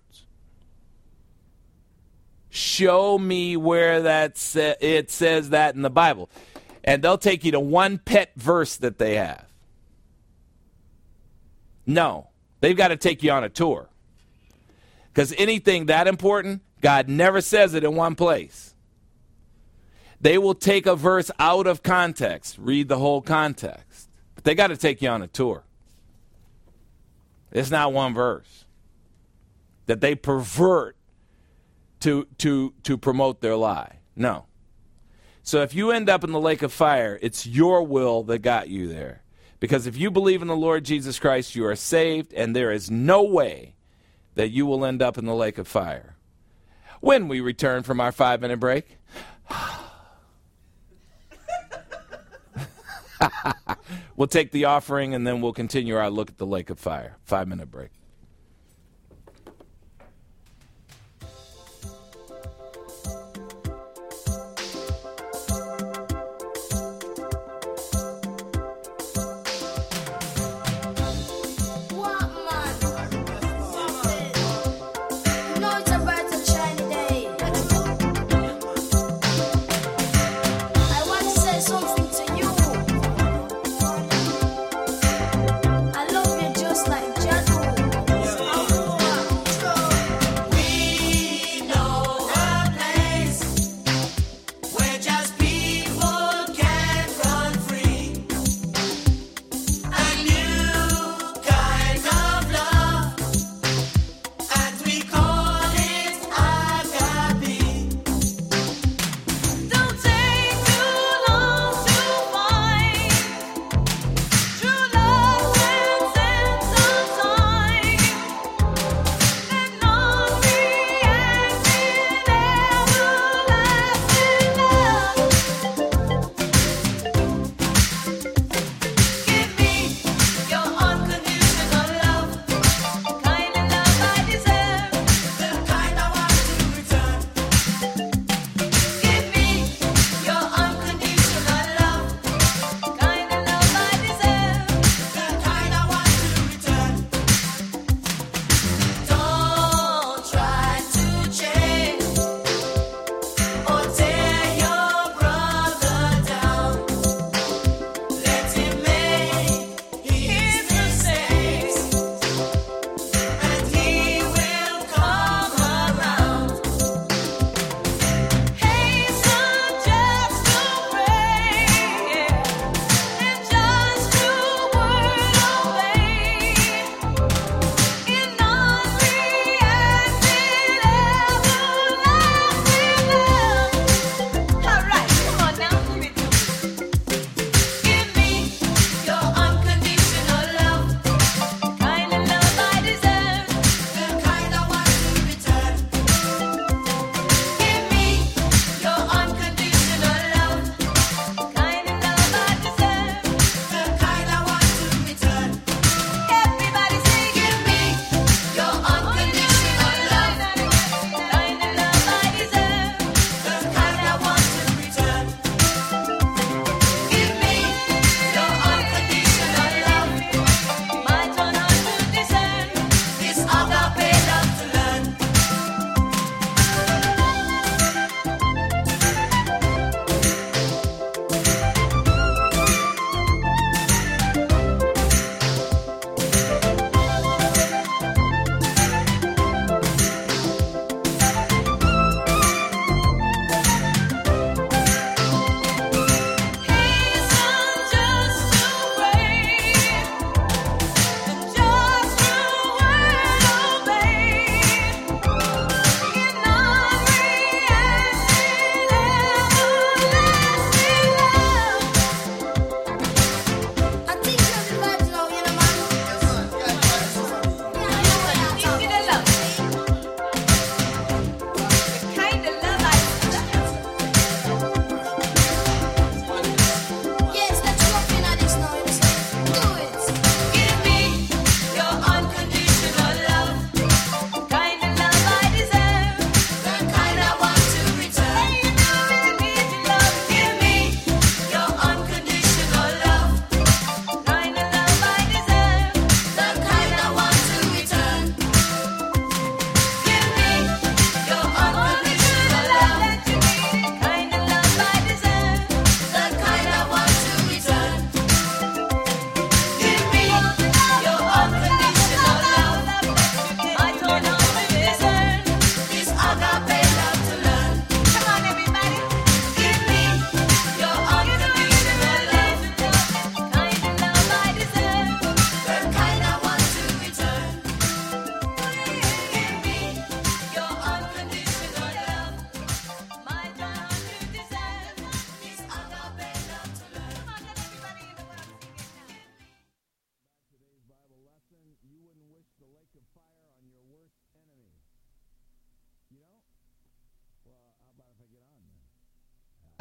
Show me where it says that in the Bible. And they'll take you to one pet verse that they have. No, they've got to take you on a tour. Because anything that important, God never says it in one place. They will take a verse out of context, read the whole context. But they got to take you on a tour. It's not one verse that they pervert to promote their lie. No. So if you end up in the lake of fire, it's your will that got you there. Because if you believe in the Lord Jesus Christ, you are saved, and there is no way that you will end up in the lake of fire. When we return from our 5-minute break, we'll take the offering, and then we'll continue our look at the lake of fire. 5-minute break. I love you just like Jadu.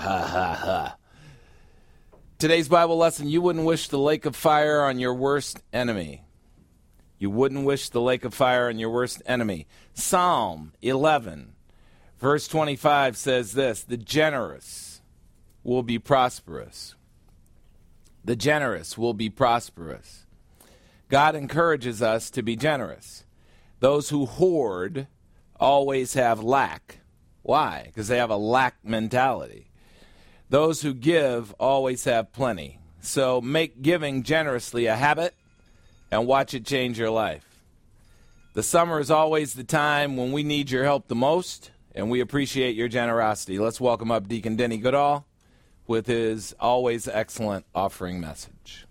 Ha ha ha. Today's Bible lesson, you wouldn't wish the lake of fire on your worst enemy. You wouldn't wish the lake of fire on your worst enemy. Psalm 11, verse 25 says this, the generous will be prosperous. The generous will be prosperous. God encourages us to be generous. Those who hoard always have lack. Why? Because they have a lack mentality. Those who give always have plenty. So make giving generously a habit and watch it change your life. The summer is always the time when we need your help the most, and we appreciate your generosity. Let's welcome up Deacon Denny Goodall with his always excellent offering message.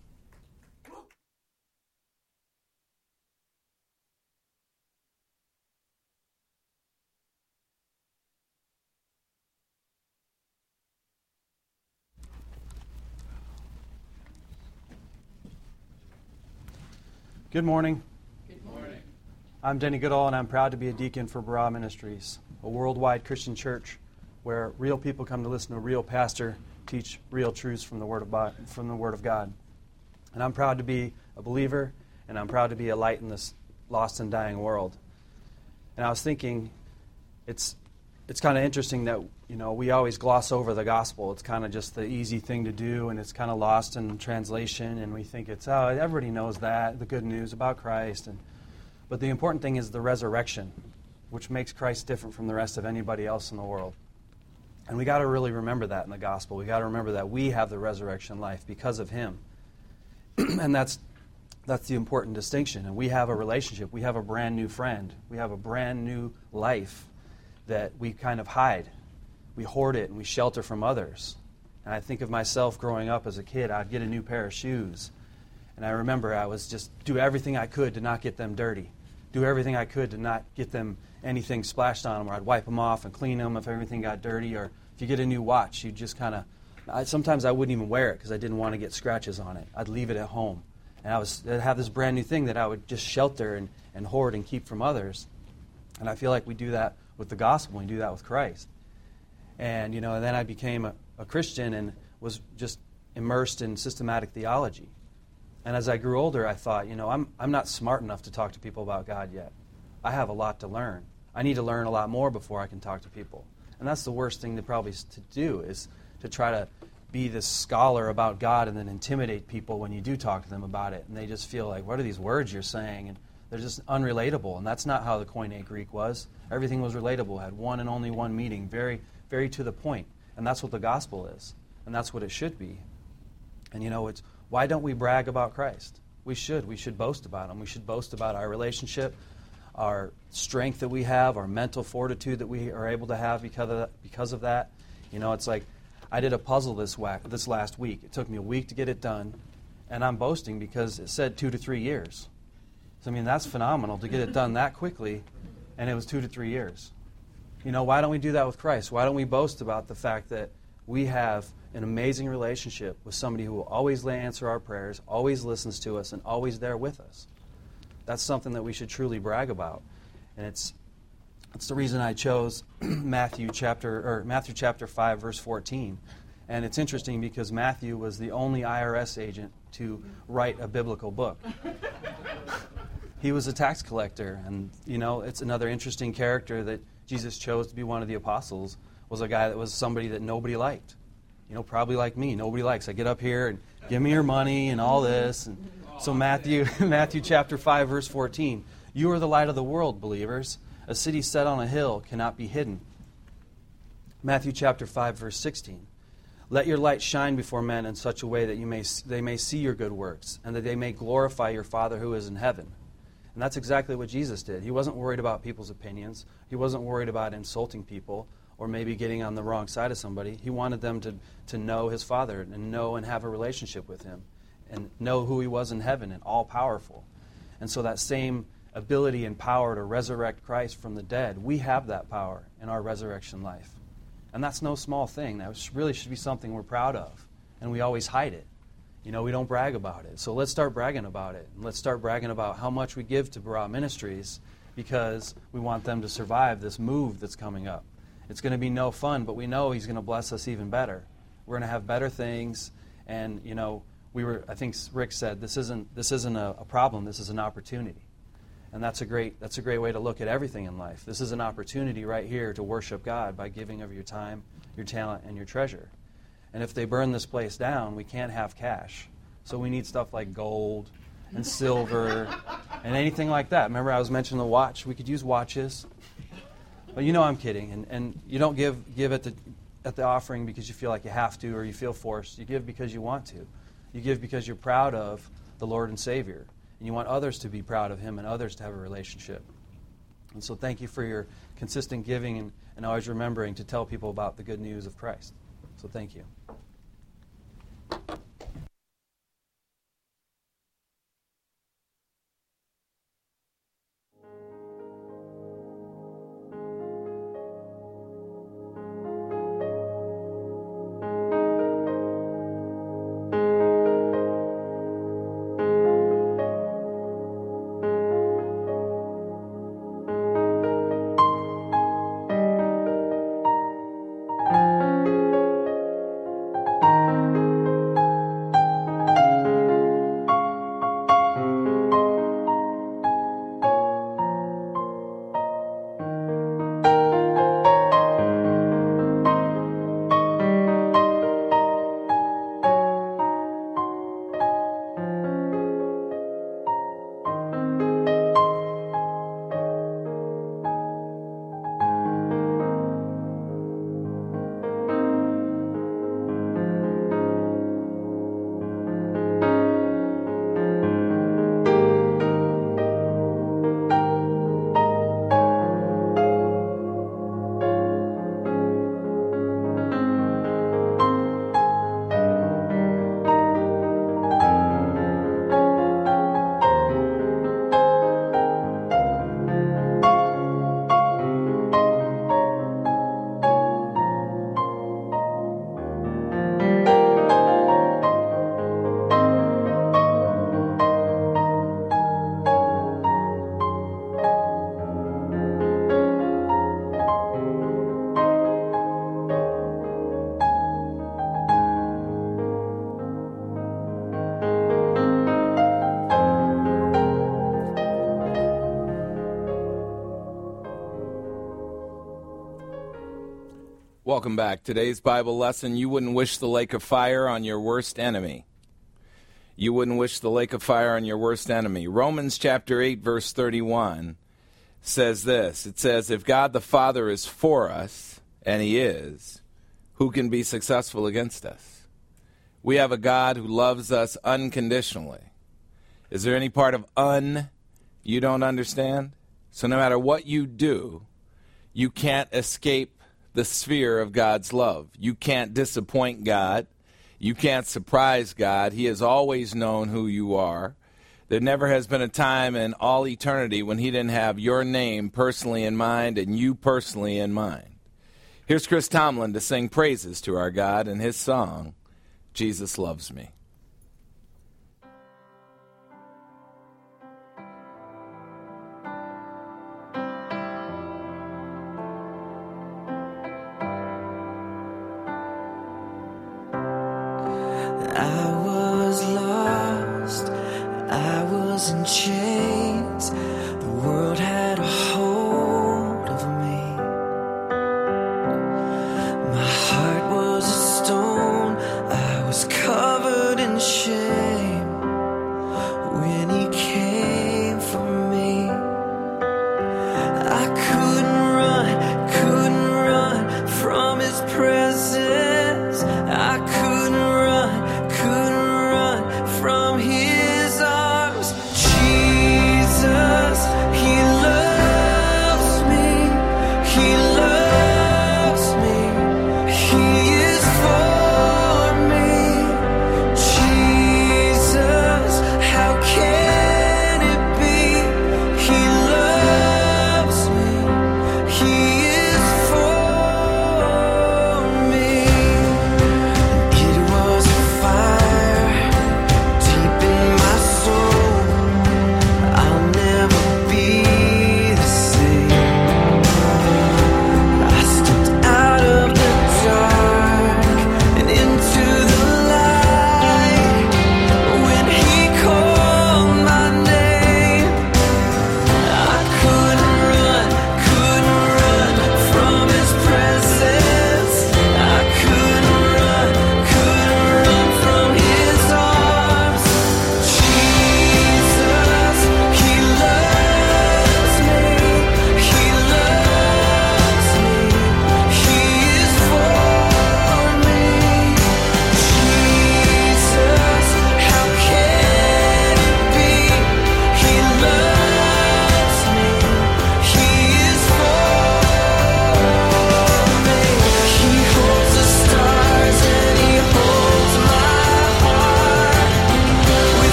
Good morning. Good morning. I'm Denny Goodall, and I'm proud to be a deacon for Barah Ministries, a worldwide Christian church where real people come to listen to a real pastor teach real truths from the Word of God. And I'm proud to be a believer, and I'm proud to be a light in this lost and dying world. And I was thinking, it's kind of interesting that we always gloss over the gospel. It's kind of just the easy thing to do, and it's kind of lost in translation, and we think it's, everybody knows that, the good news about Christ. But the important thing is the resurrection, which makes Christ different from the rest of anybody else in the world. And we got to really remember that in the gospel. We got to remember that we have the resurrection life because of Him. And that's the important distinction. And we have a relationship. We have a brand new friend. We have a brand new life that we kind of hide. We hoard it and we shelter from others. And I think of myself growing up as a kid. I'd get a new pair of shoes. And I remember I was just do everything I could to not get them dirty. Do everything I could to not get them anything splashed on them. Or I'd wipe them off and clean them if everything got dirty. Or if you get a new watch, you just kind of... Sometimes I wouldn't even wear it because I didn't want to get scratches on it. I'd leave it at home. And I'd have this brand new thing that I would just shelter and hoard and keep from others. And I feel like we do that with the gospel. We do that with Christ. And, and then I became a Christian and was just immersed in systematic theology. And as I grew older, I thought, I'm not smart enough to talk to people about God yet. I have a lot to learn. I need to learn a lot more before I can talk to people. And that's the worst thing to do is to try to be this scholar about God and then intimidate people when you do talk to them about it. And they just feel like, what are these words you're saying? And they're just unrelatable. And that's not how the Koine Greek was. Everything was relatable, had one and only one meaning, very, very to the point. And that's what the gospel is. And that's what it should be. And it's why don't we brag about Christ? We should. We should boast about Him. We should boast about our relationship, our strength that we have, our mental fortitude that we are able to have because of that. It's like I did a puzzle this last week. It took me a week to get it done, and I'm boasting because it said 2 to 3 years. So, that's phenomenal to get it done that quickly, and it was 2 to 3 years. Why don't we do that with Christ? Why don't we boast about the fact that we have an amazing relationship with somebody who will always answer our prayers, always listens to us, and always there with us? That's something that we should truly brag about. And it's the reason I chose Matthew chapter 5, verse 14. And it's interesting because Matthew was the only IRS agent to write a biblical book. He was a tax collector, and it's another interesting character that Jesus chose to be one of the apostles. Was a guy that was somebody that nobody liked. Probably like me. Nobody likes. I get up here and give me your money and all this. And so Matthew chapter 5, verse 14. You are the light of the world, believers. A city set on a hill cannot be hidden. Matthew chapter 5, verse 16. Let your light shine before men in such a way that they may see your good works, and that they may glorify your Father who is in heaven. And that's exactly what Jesus did. He wasn't worried about people's opinions. He wasn't worried about insulting people or maybe getting on the wrong side of somebody. He wanted them to know His Father and know and have a relationship with Him and know who He was in heaven and all-powerful. And so that same ability and power to resurrect Christ from the dead, we have that power in our resurrection life. And that's no small thing. That really should be something we're proud of. And we always hide it. We don't brag about it. So let's start bragging about it. And let's start bragging about how much we give to Barah Ministries because we want them to survive this move that's coming up. It's going to be no fun, but we know He's going to bless us even better. We're going to have better things, and I think Rick said this isn't a problem. This is an opportunity, and that's a great way to look at everything in life. This is an opportunity right here to worship God by giving of your time, your talent, and your treasure. And if they burn this place down, we can't have cash, so we need stuff like gold and silver and anything like that. Remember, I was mentioning the watch. We could use watches. But I'm kidding. And you don't give at the offering because you feel like you have to or you feel forced. You give because you want to. You give because you're proud of the Lord and Savior. And you want others to be proud of Him and others to have a relationship. And so thank you for your consistent giving and always remembering to tell people about the good news of Christ. So thank you. Welcome back. Today's Bible lesson, you wouldn't wish the lake of fire on your worst enemy. You wouldn't wish the lake of fire on your worst enemy. Romans chapter 8, verse 31 says this. It says, if God the Father is for us, and He is, who can be successful against us? We have a God who loves us unconditionally. Is there any part of you don't understand? So no matter what you do, you can't escape the sphere of God's love. You can't disappoint God. You can't surprise God. He has always known who you are. There never has been a time in all eternity when He didn't have your name personally in mind and you personally in mind. Here's Chris Tomlin to sing praises to our God in his song, Jesus Loves Me. I was lost, I was in chains, the world had a hold of me. My heart was a stone, I was covered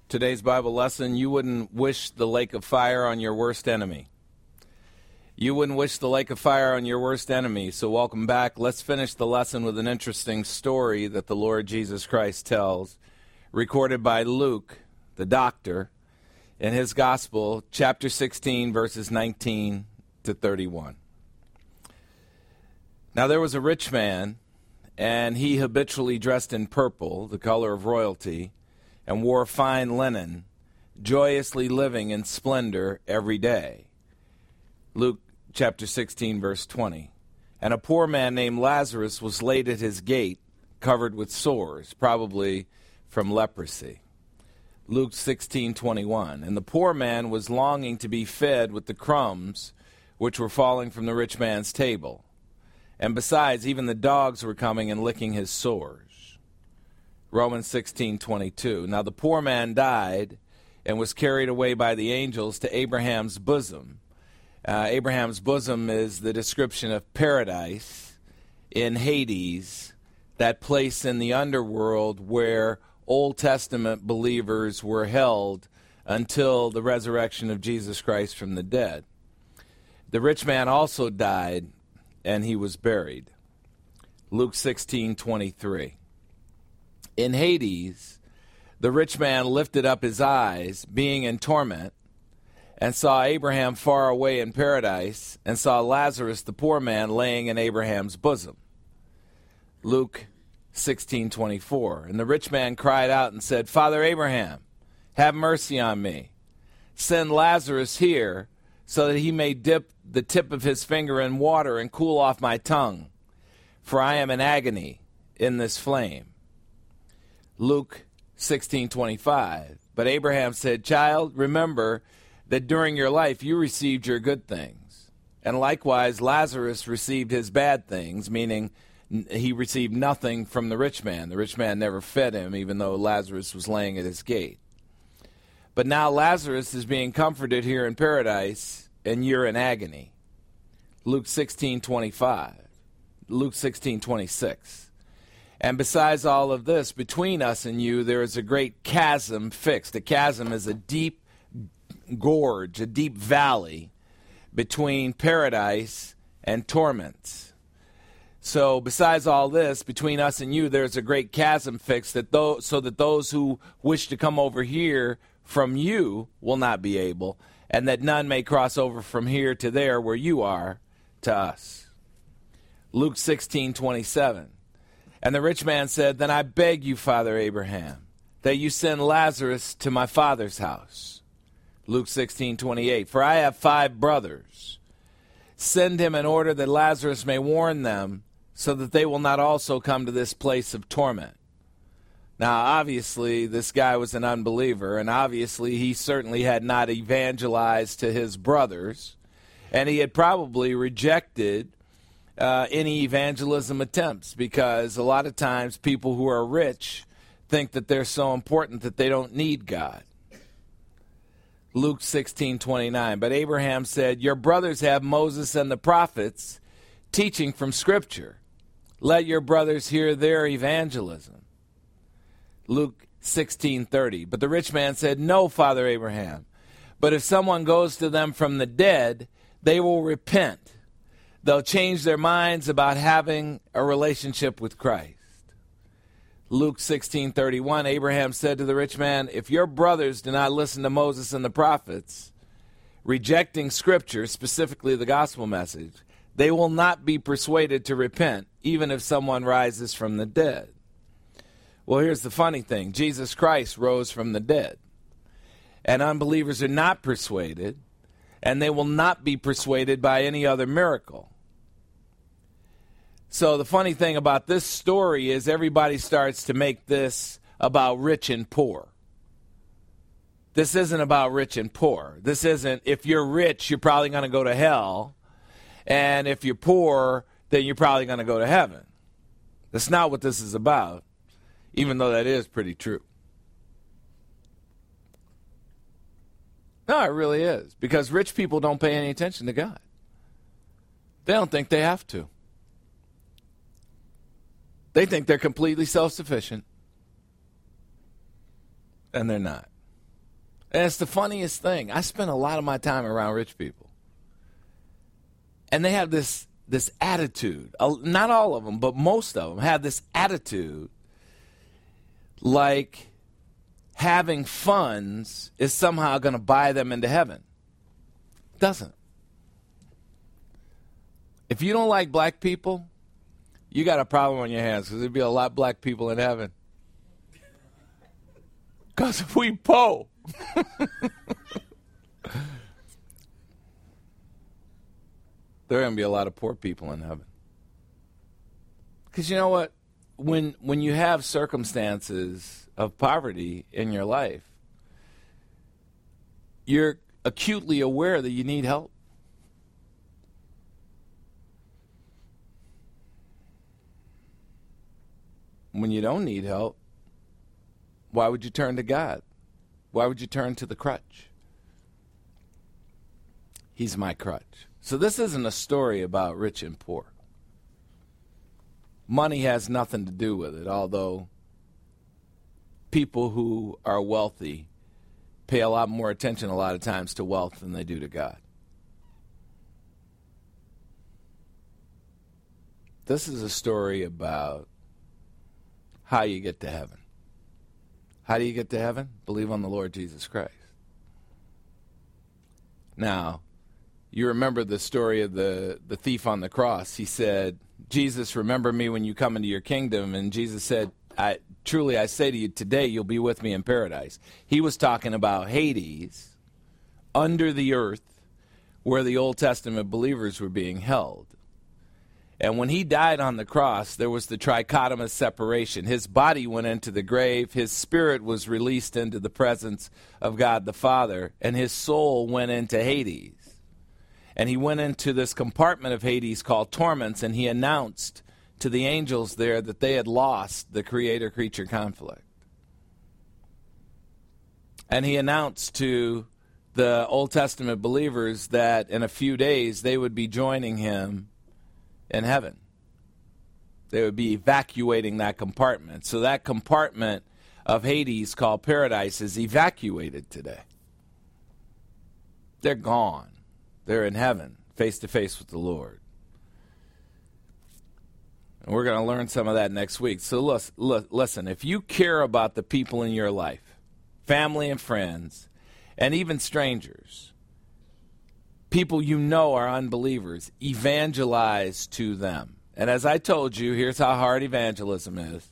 Today's Bible lesson, you wouldn't wish the lake of fire on your worst enemy. You wouldn't wish the lake of fire on your worst enemy. So welcome back. Let's finish the lesson with an interesting story that the Lord Jesus Christ tells, recorded by Luke, the doctor, in his gospel, chapter 16, verses 19 to 31. Now there was a rich man, and he habitually dressed in purple, the color of royalty, and wore fine linen, joyously living in splendor every day. Luke chapter 16, verse 20. And a poor man named Lazarus was laid at his gate, covered with sores, probably from leprosy. Luke 16:21. And the poor man was longing to be fed with the crumbs which were falling from the rich man's table. And besides, even the dogs were coming and licking his sores. Romans 16:22. Now the poor man died and was carried away by the angels to Abraham's bosom. Abraham's bosom is the description of paradise in Hades, that place in the underworld where Old Testament believers were held until the resurrection of Jesus Christ from the dead. The rich man also died, and he was buried. Luke 16:23. In Hades, the rich man lifted up his eyes, being in torment, and saw Abraham far away in paradise, and saw Lazarus the poor man laying in Abraham's bosom. Luke 16:24. And the rich man cried out and said, Father Abraham, have mercy on me. Send Lazarus here, so that he may dip the tip of his finger in water and cool off my tongue, for I am in agony in this flame. Luke 16:25. But Abraham said, Child, remember that during your life you received your good things, and likewise Lazarus received his bad things, meaning he received nothing from the rich man. The rich man never fed him, even though Lazarus was laying at his gate. But now Lazarus is being comforted here in paradise, and you're in agony. Luke 16:25. Luke 16:26. And besides all of this, between us and you there is a great chasm fixed. A chasm is a deep gorge, a deep valley between paradise and torment. So besides all this, between us and you there's a great chasm fixed, so that those who wish to come over here from you will not be able, and that none may cross over from here to there where you are to us. Luke 16:27. And the rich man said, Then I beg you, Father Abraham, that you send Lazarus to my father's house. Luke 16:28. For I have 5 brothers. Send him in order that Lazarus may warn them, so that they will not also come to this place of torment. Now, obviously, this guy was an unbeliever, and obviously he certainly had not evangelized to his brothers, and he had probably rejected any evangelism attempts, because a lot of times people who are rich think that they're so important that they don't need God. Luke 16:29. But Abraham said, Your brothers have Moses and the prophets teaching from Scripture. Let your brothers hear their evangelism. Luke 16:30. But the rich man said, No, Father Abraham, but if someone goes to them from the dead, they will repent. They'll change their minds about having a relationship with Christ. Luke 16:31, Abraham said to the rich man, If your brothers do not listen to Moses and the prophets, rejecting Scripture, specifically the gospel message, they will not be persuaded to repent, even if someone rises from the dead. Well, here's the funny thing. Jesus Christ rose from the dead, and unbelievers are not persuaded, and they will not be persuaded by any other miracle. So the funny thing about this story is everybody starts to make this about rich and poor. This isn't about rich and poor. This isn't, if you're rich, you're probably going to go to hell, and if you're poor, then you're probably going to go to heaven. That's not what this is about, even though that is pretty true. No, it really is, because rich people don't pay any attention to God. They don't think they have to. They think they're completely self-sufficient, and they're not. And it's the funniest thing. I spend a lot of my time around rich people. And they have this attitude. Not all of them, but most of them have this attitude like having funds is somehow going to buy them into heaven. It doesn't. If you don't like black people, you got a problem on your hands, because there'd be a lot of black people in heaven. Because if we poor, there are going to be a lot of poor people in heaven. Because you know what? When you have circumstances of poverty in your life, you're acutely aware that you need help. When you don't need help, why would you turn to God? Why would you turn to the crutch? He's my crutch. So this isn't a story about rich and poor. Money has nothing to do with it, although people who are wealthy pay a lot more attention a lot of times to wealth than they do to God. This is a story about how you get to heaven. How do you get to heaven? Believe on the Lord Jesus Christ. Now, you remember the story of the thief on the cross. He said, Jesus, remember me when you come into your kingdom. And Jesus said, truly I say to you, today you'll be with me in paradise. He was talking about Hades, under the earth, where the Old Testament believers were being held. And when he died on the cross, there was the trichotomous separation. His body went into the grave, his spirit was released into the presence of God the Father, and his soul went into Hades. And he went into this compartment of Hades called torments, and he announced to the angels there that they had lost the creator-creature conflict. And he announced to the Old Testament believers that in a few days they would be joining him in heaven. They would be evacuating that compartment. So that compartment of Hades called paradise is evacuated today. They're gone. They're in heaven, face to face with the Lord. And we're going to learn some of that next week. So listen, if you care about the people in your life, family and friends, and even strangers, people you know are unbelievers, evangelize to them. And as I told you, here's how hard evangelism is.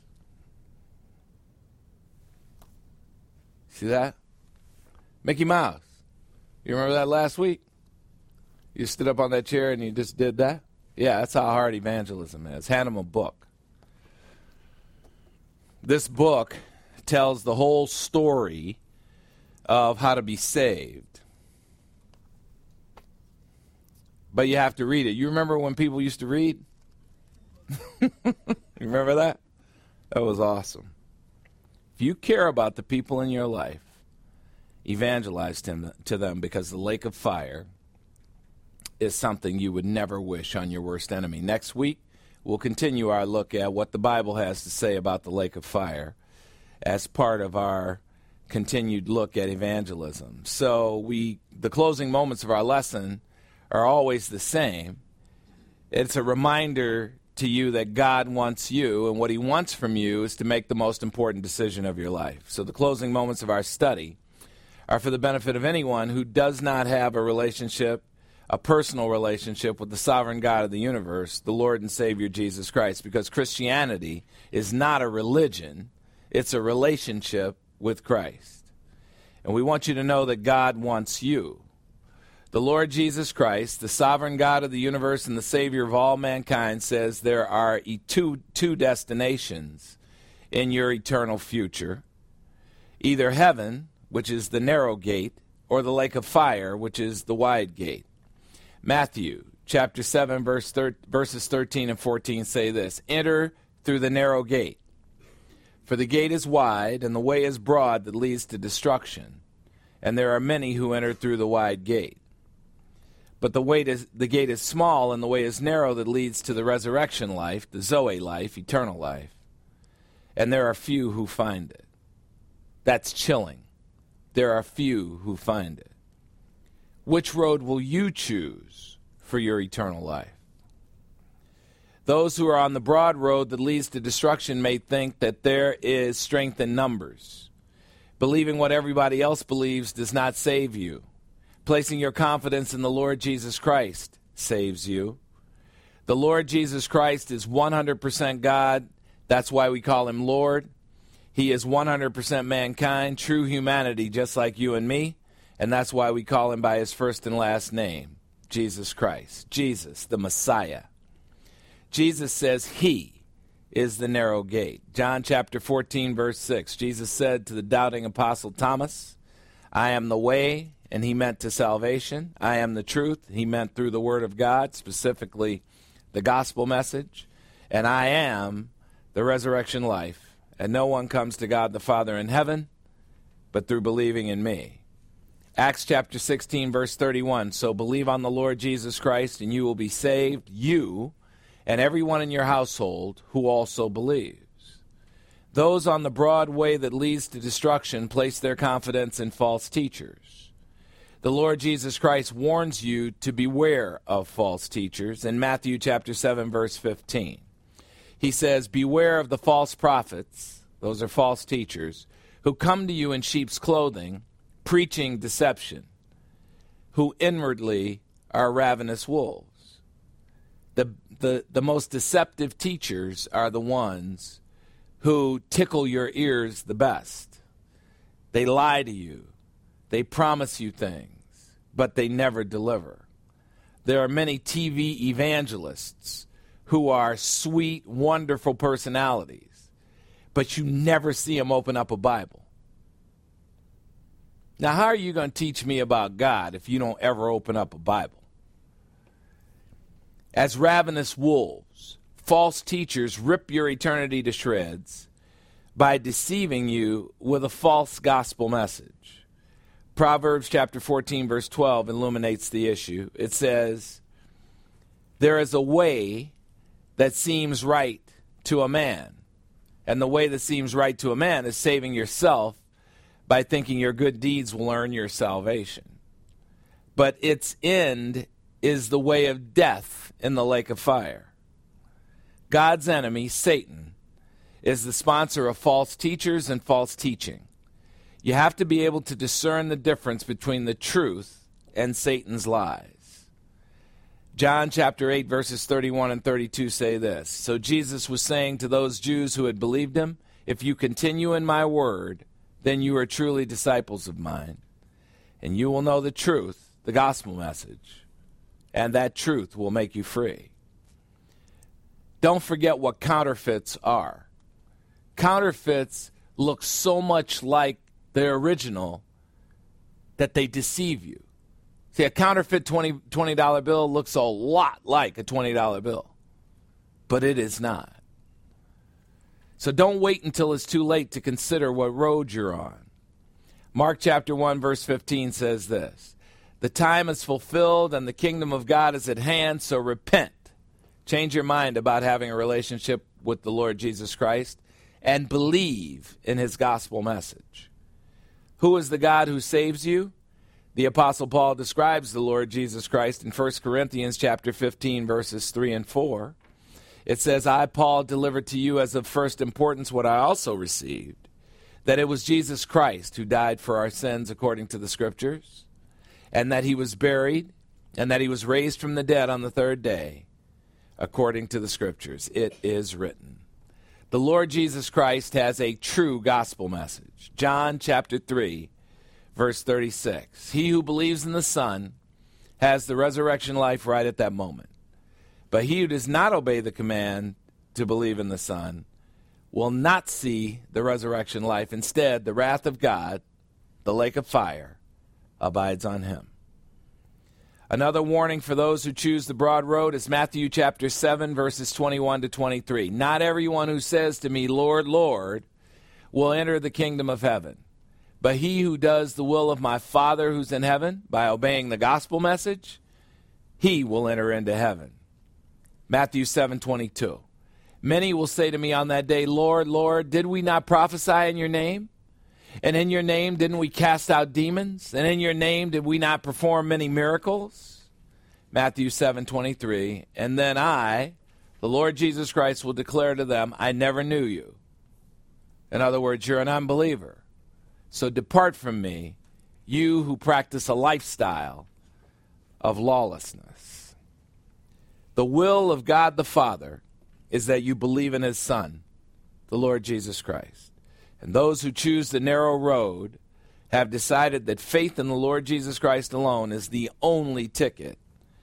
See that? Mickey Mouse. You remember that last week? You stood up on that chair and you just did that? Yeah, that's how hard evangelism is. Hand them a book. This book tells the whole story of how to be saved. But you have to read it. You remember when people used to read? You remember that? That was awesome. If you care about the people in your life, evangelize to them, because the lake of fire is something you would never wish on your worst enemy. Next week, we'll continue our look at what the Bible has to say about the lake of fire as part of our continued look at evangelism. So the closing moments of our lesson are always the same. It's a reminder to you that God wants you, and what he wants from you is to make the most important decision of your life. So the closing moments of our study are for the benefit of anyone who does not have a personal relationship with the sovereign God of the universe, the Lord and Savior Jesus Christ, because Christianity is not a religion, it's a relationship with Christ. And we want you to know that God wants you. The Lord Jesus Christ, the sovereign God of the universe and the Savior of all mankind, says there are two destinations in your eternal future. Either heaven, which is the narrow gate, or the lake of fire, which is the wide gate. Matthew chapter 7, verses 13 and 14 say this: Enter through the narrow gate, for the gate is wide and the way is broad that leads to destruction, and there are many who enter through the wide gate. But the gate is small and the way is narrow that leads to the resurrection life, the Zoe life, eternal life, and there are few who find it. That's chilling. there are few who find it. Which road will you choose for your eternal life? Those who are on the broad road that leads to destruction may think that there is strength in numbers. Believing what everybody else believes does not save you. Placing your confidence in the Lord Jesus Christ saves you. The Lord Jesus Christ is 100% God. That's why we call him Lord. He is 100% mankind, true humanity, just like you and me. And that's why we call him by his first and last name, Jesus Christ. Jesus, the Messiah. Jesus says he is the narrow gate. John chapter 14, verse 6. Jesus said to the doubting apostle Thomas, I am the way, and he meant to salvation. I am the truth. He meant through the word of God, specifically the gospel message. And I am the resurrection life. And no one comes to God the Father in heaven, but through believing in me. Acts chapter 16, verse 31. So believe on the Lord Jesus Christ, and you will be saved, you and everyone in your household who also believes. Those on the broad way that leads to destruction place their confidence in false teachers. The Lord Jesus Christ warns you to beware of false teachers in Matthew chapter 7, verse 15. He says, beware of the false prophets, those are false teachers, who come to you in sheep's clothing, preaching deception, who inwardly are ravenous wolves. The most deceptive teachers are the ones who tickle your ears the best. They lie to you. They promise you things, but they never deliver. There are many TV evangelists who are sweet, wonderful personalities, but you never see them open up a Bible. Now, how are you going to teach me about God if you don't ever open up a Bible? As ravenous wolves, false teachers rip your eternity to shreds by deceiving you with a false gospel message. Proverbs chapter 14, verse 12 illuminates the issue. It says, there is a way that seems right to a man, and the way that seems right to a man is saving yourself by thinking your good deeds will earn your salvation. But its end is the way of death in the lake of fire. God's enemy, Satan, is the sponsor of false teachers and false teaching. You have to be able to discern the difference between the truth and Satan's lies. John chapter 8, verses 31 and 32 say this. So Jesus was saying to those Jews who had believed him, if you continue in my word, then you are truly disciples of mine, and you will know the truth, the gospel message, and that truth will make you free. Don't forget what counterfeits are. Counterfeits look so much like the original that they deceive you. See, a counterfeit $20 bill looks a lot like a $20 bill, but it is not. So don't wait until it's too late to consider what road you're on. Mark chapter 1, verse 15 says this, the time is fulfilled and the kingdom of God is at hand, so repent. Change your mind about having a relationship with the Lord Jesus Christ and believe in his gospel message. Who is the God who saves you? The Apostle Paul describes the Lord Jesus Christ in 1 Corinthians chapter 15, verses 3 and 4. It says, I, Paul, delivered to you as of first importance what I also received, that it was Jesus Christ who died for our sins according to the Scriptures, and that he was buried, and that he was raised from the dead on the third day, according to the Scriptures. It is written. The Lord Jesus Christ has a true gospel message. John chapter 3, verse 36. He who believes in the Son has the resurrection life right at that moment. But he who does not obey the command to believe in the Son will not see the resurrection life. Instead, the wrath of God, the lake of fire, abides on him. Another warning for those who choose the broad road is Matthew chapter 7, verses 21 to 23. Not everyone who says to me, Lord, Lord, will enter the kingdom of heaven, but he who does the will of my Father who's in heaven, by obeying the gospel message, he will enter into heaven. Matthew 7:22. Many will say to me on that day, Lord, Lord, did we not prophesy in your name? And in your name, didn't we cast out demons? And in your name, did we not perform many miracles? Matthew 7:23. And then I, the Lord Jesus Christ, will declare to them, I never knew you. In other words, you're an unbeliever. So depart from me, you who practice a lifestyle of lawlessness. The will of God the Father is that you believe in his Son, the Lord Jesus Christ. And those who choose the narrow road have decided that faith in the Lord Jesus Christ alone is the only ticket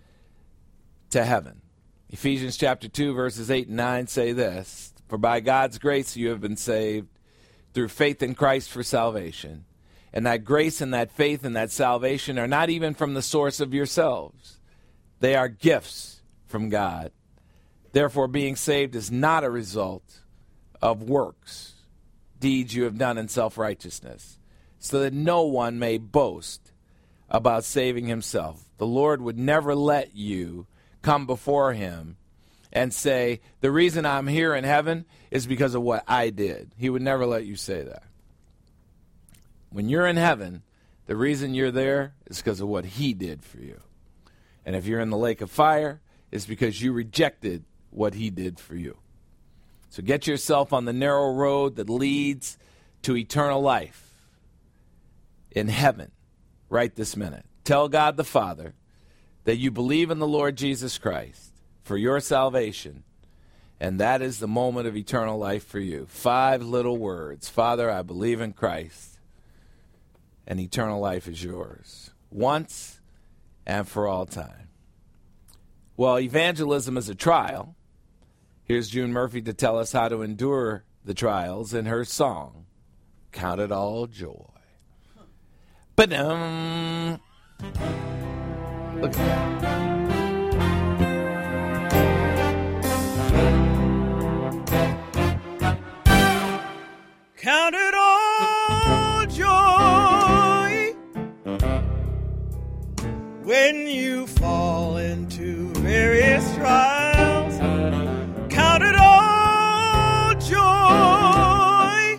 to heaven. Ephesians chapter 2, verses 8 and 9 say this, for by God's grace you have been saved through faith in Christ for salvation. And that grace and that faith and that salvation are not even from the source of yourselves. They are gifts from God. Therefore, being saved is not a result of works, deeds you have done in self-righteousness, so that no one may boast about saving himself. The Lord would never let you come before him and say, the reason I'm here in heaven is because of what I did. He would never let you say that. When you're in heaven, the reason you're there is because of what he did for you. And if you're in the lake of fire, it's because you rejected what he did for you. So get yourself on the narrow road that leads to eternal life in heaven right this minute. Tell God the Father that you believe in the Lord Jesus Christ for your salvation, and that is the moment of eternal life for you. 5 little words. Father, I believe in Christ, and eternal life is yours, once and for all time. Well, evangelism is a trial. Here's June Murphy to tell us how to endure the trials in her song, Count It All Joy. Ba-dum. Look at that. Count it all joy when you fall into various trials. Count it all joy.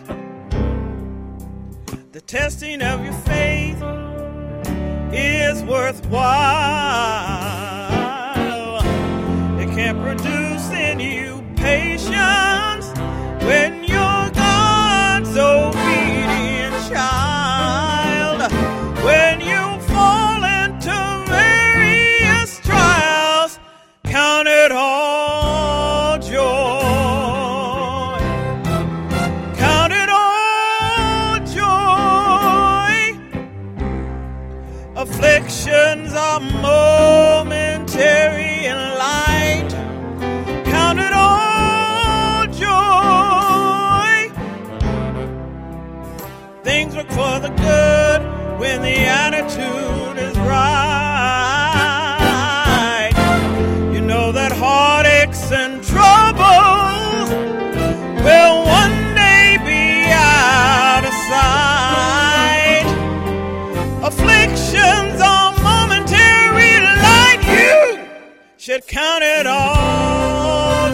The testing of your faith is worthwhile. It can produce in you patience when you're God's obedient child. When you fall into various trials, count it all joy. Count it all joy. Afflictions are momentary and light. Count it all joy. Things work for the good when the attitude is right. You know that heartaches and troubles will one day be out of sight. Afflictions are momentary like you should count it all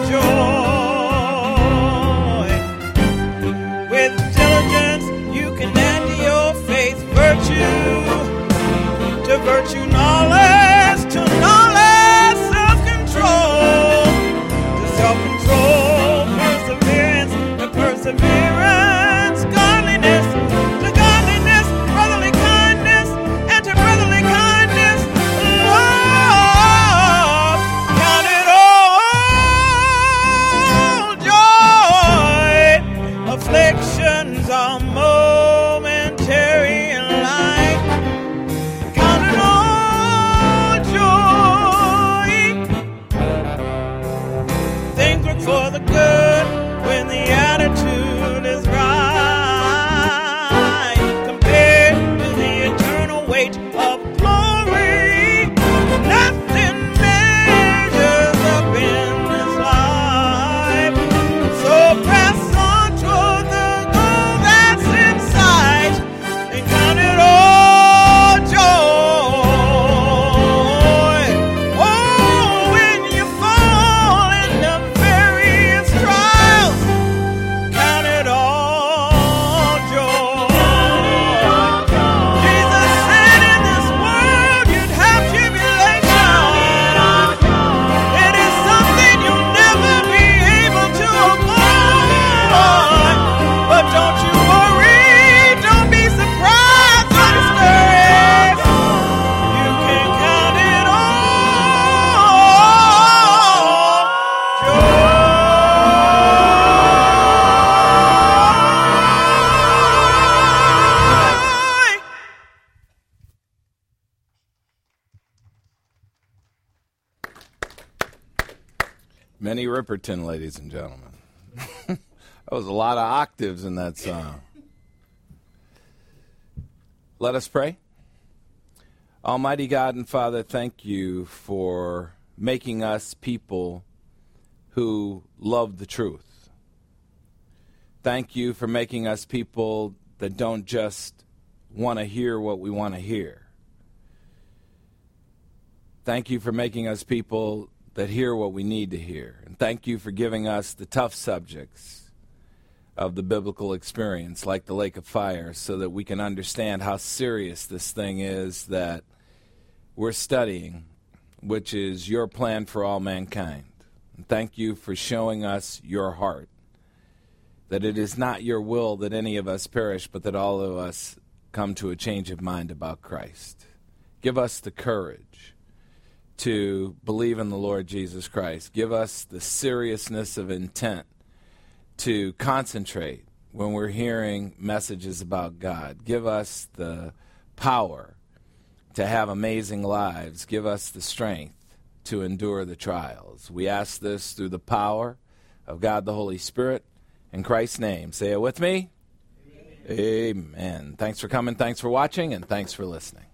joy. With diligence you can add to your faith virtue, to virtue knowledge, to knowledge self-control, to self-control perseverance, to perseverance godliness, to godliness brotherly kindness, and to brotherly kindness love. Count it all joy. Afflictions are momentary and light. Count it all joy. Things work for the good when the attitude is right. Compared to the eternal weight of glory, nothing measures up in this life. So press on toward the goal that's in sight and count it all joy. Oh, when you fall into various trials. Minnie Riperton, ladies and gentlemen. That was a lot of octaves in that song. Let us pray. Almighty God and Father, thank you for making us people who love the truth. Thank you for making us people that don't just want to hear what we want to hear. Thank you for making us people that hear what we need to hear. And thank you for giving us the tough subjects of the biblical experience, like the lake of fire, so that we can understand how serious this thing is that we're studying, which is your plan for all mankind. And thank you for showing us your heart, that it is not your will that any of us perish, but that all of us come to a change of mind about Christ. Give us the courage to believe in the Lord Jesus Christ. Give us the seriousness of intent to concentrate when we're hearing messages about God. Give us the power to have amazing lives. Give us the strength to endure the trials. We ask this through the power of God the Holy Spirit. In Christ's name. Say it with me. Amen. Amen. Thanks for coming, thanks for watching, and thanks for listening.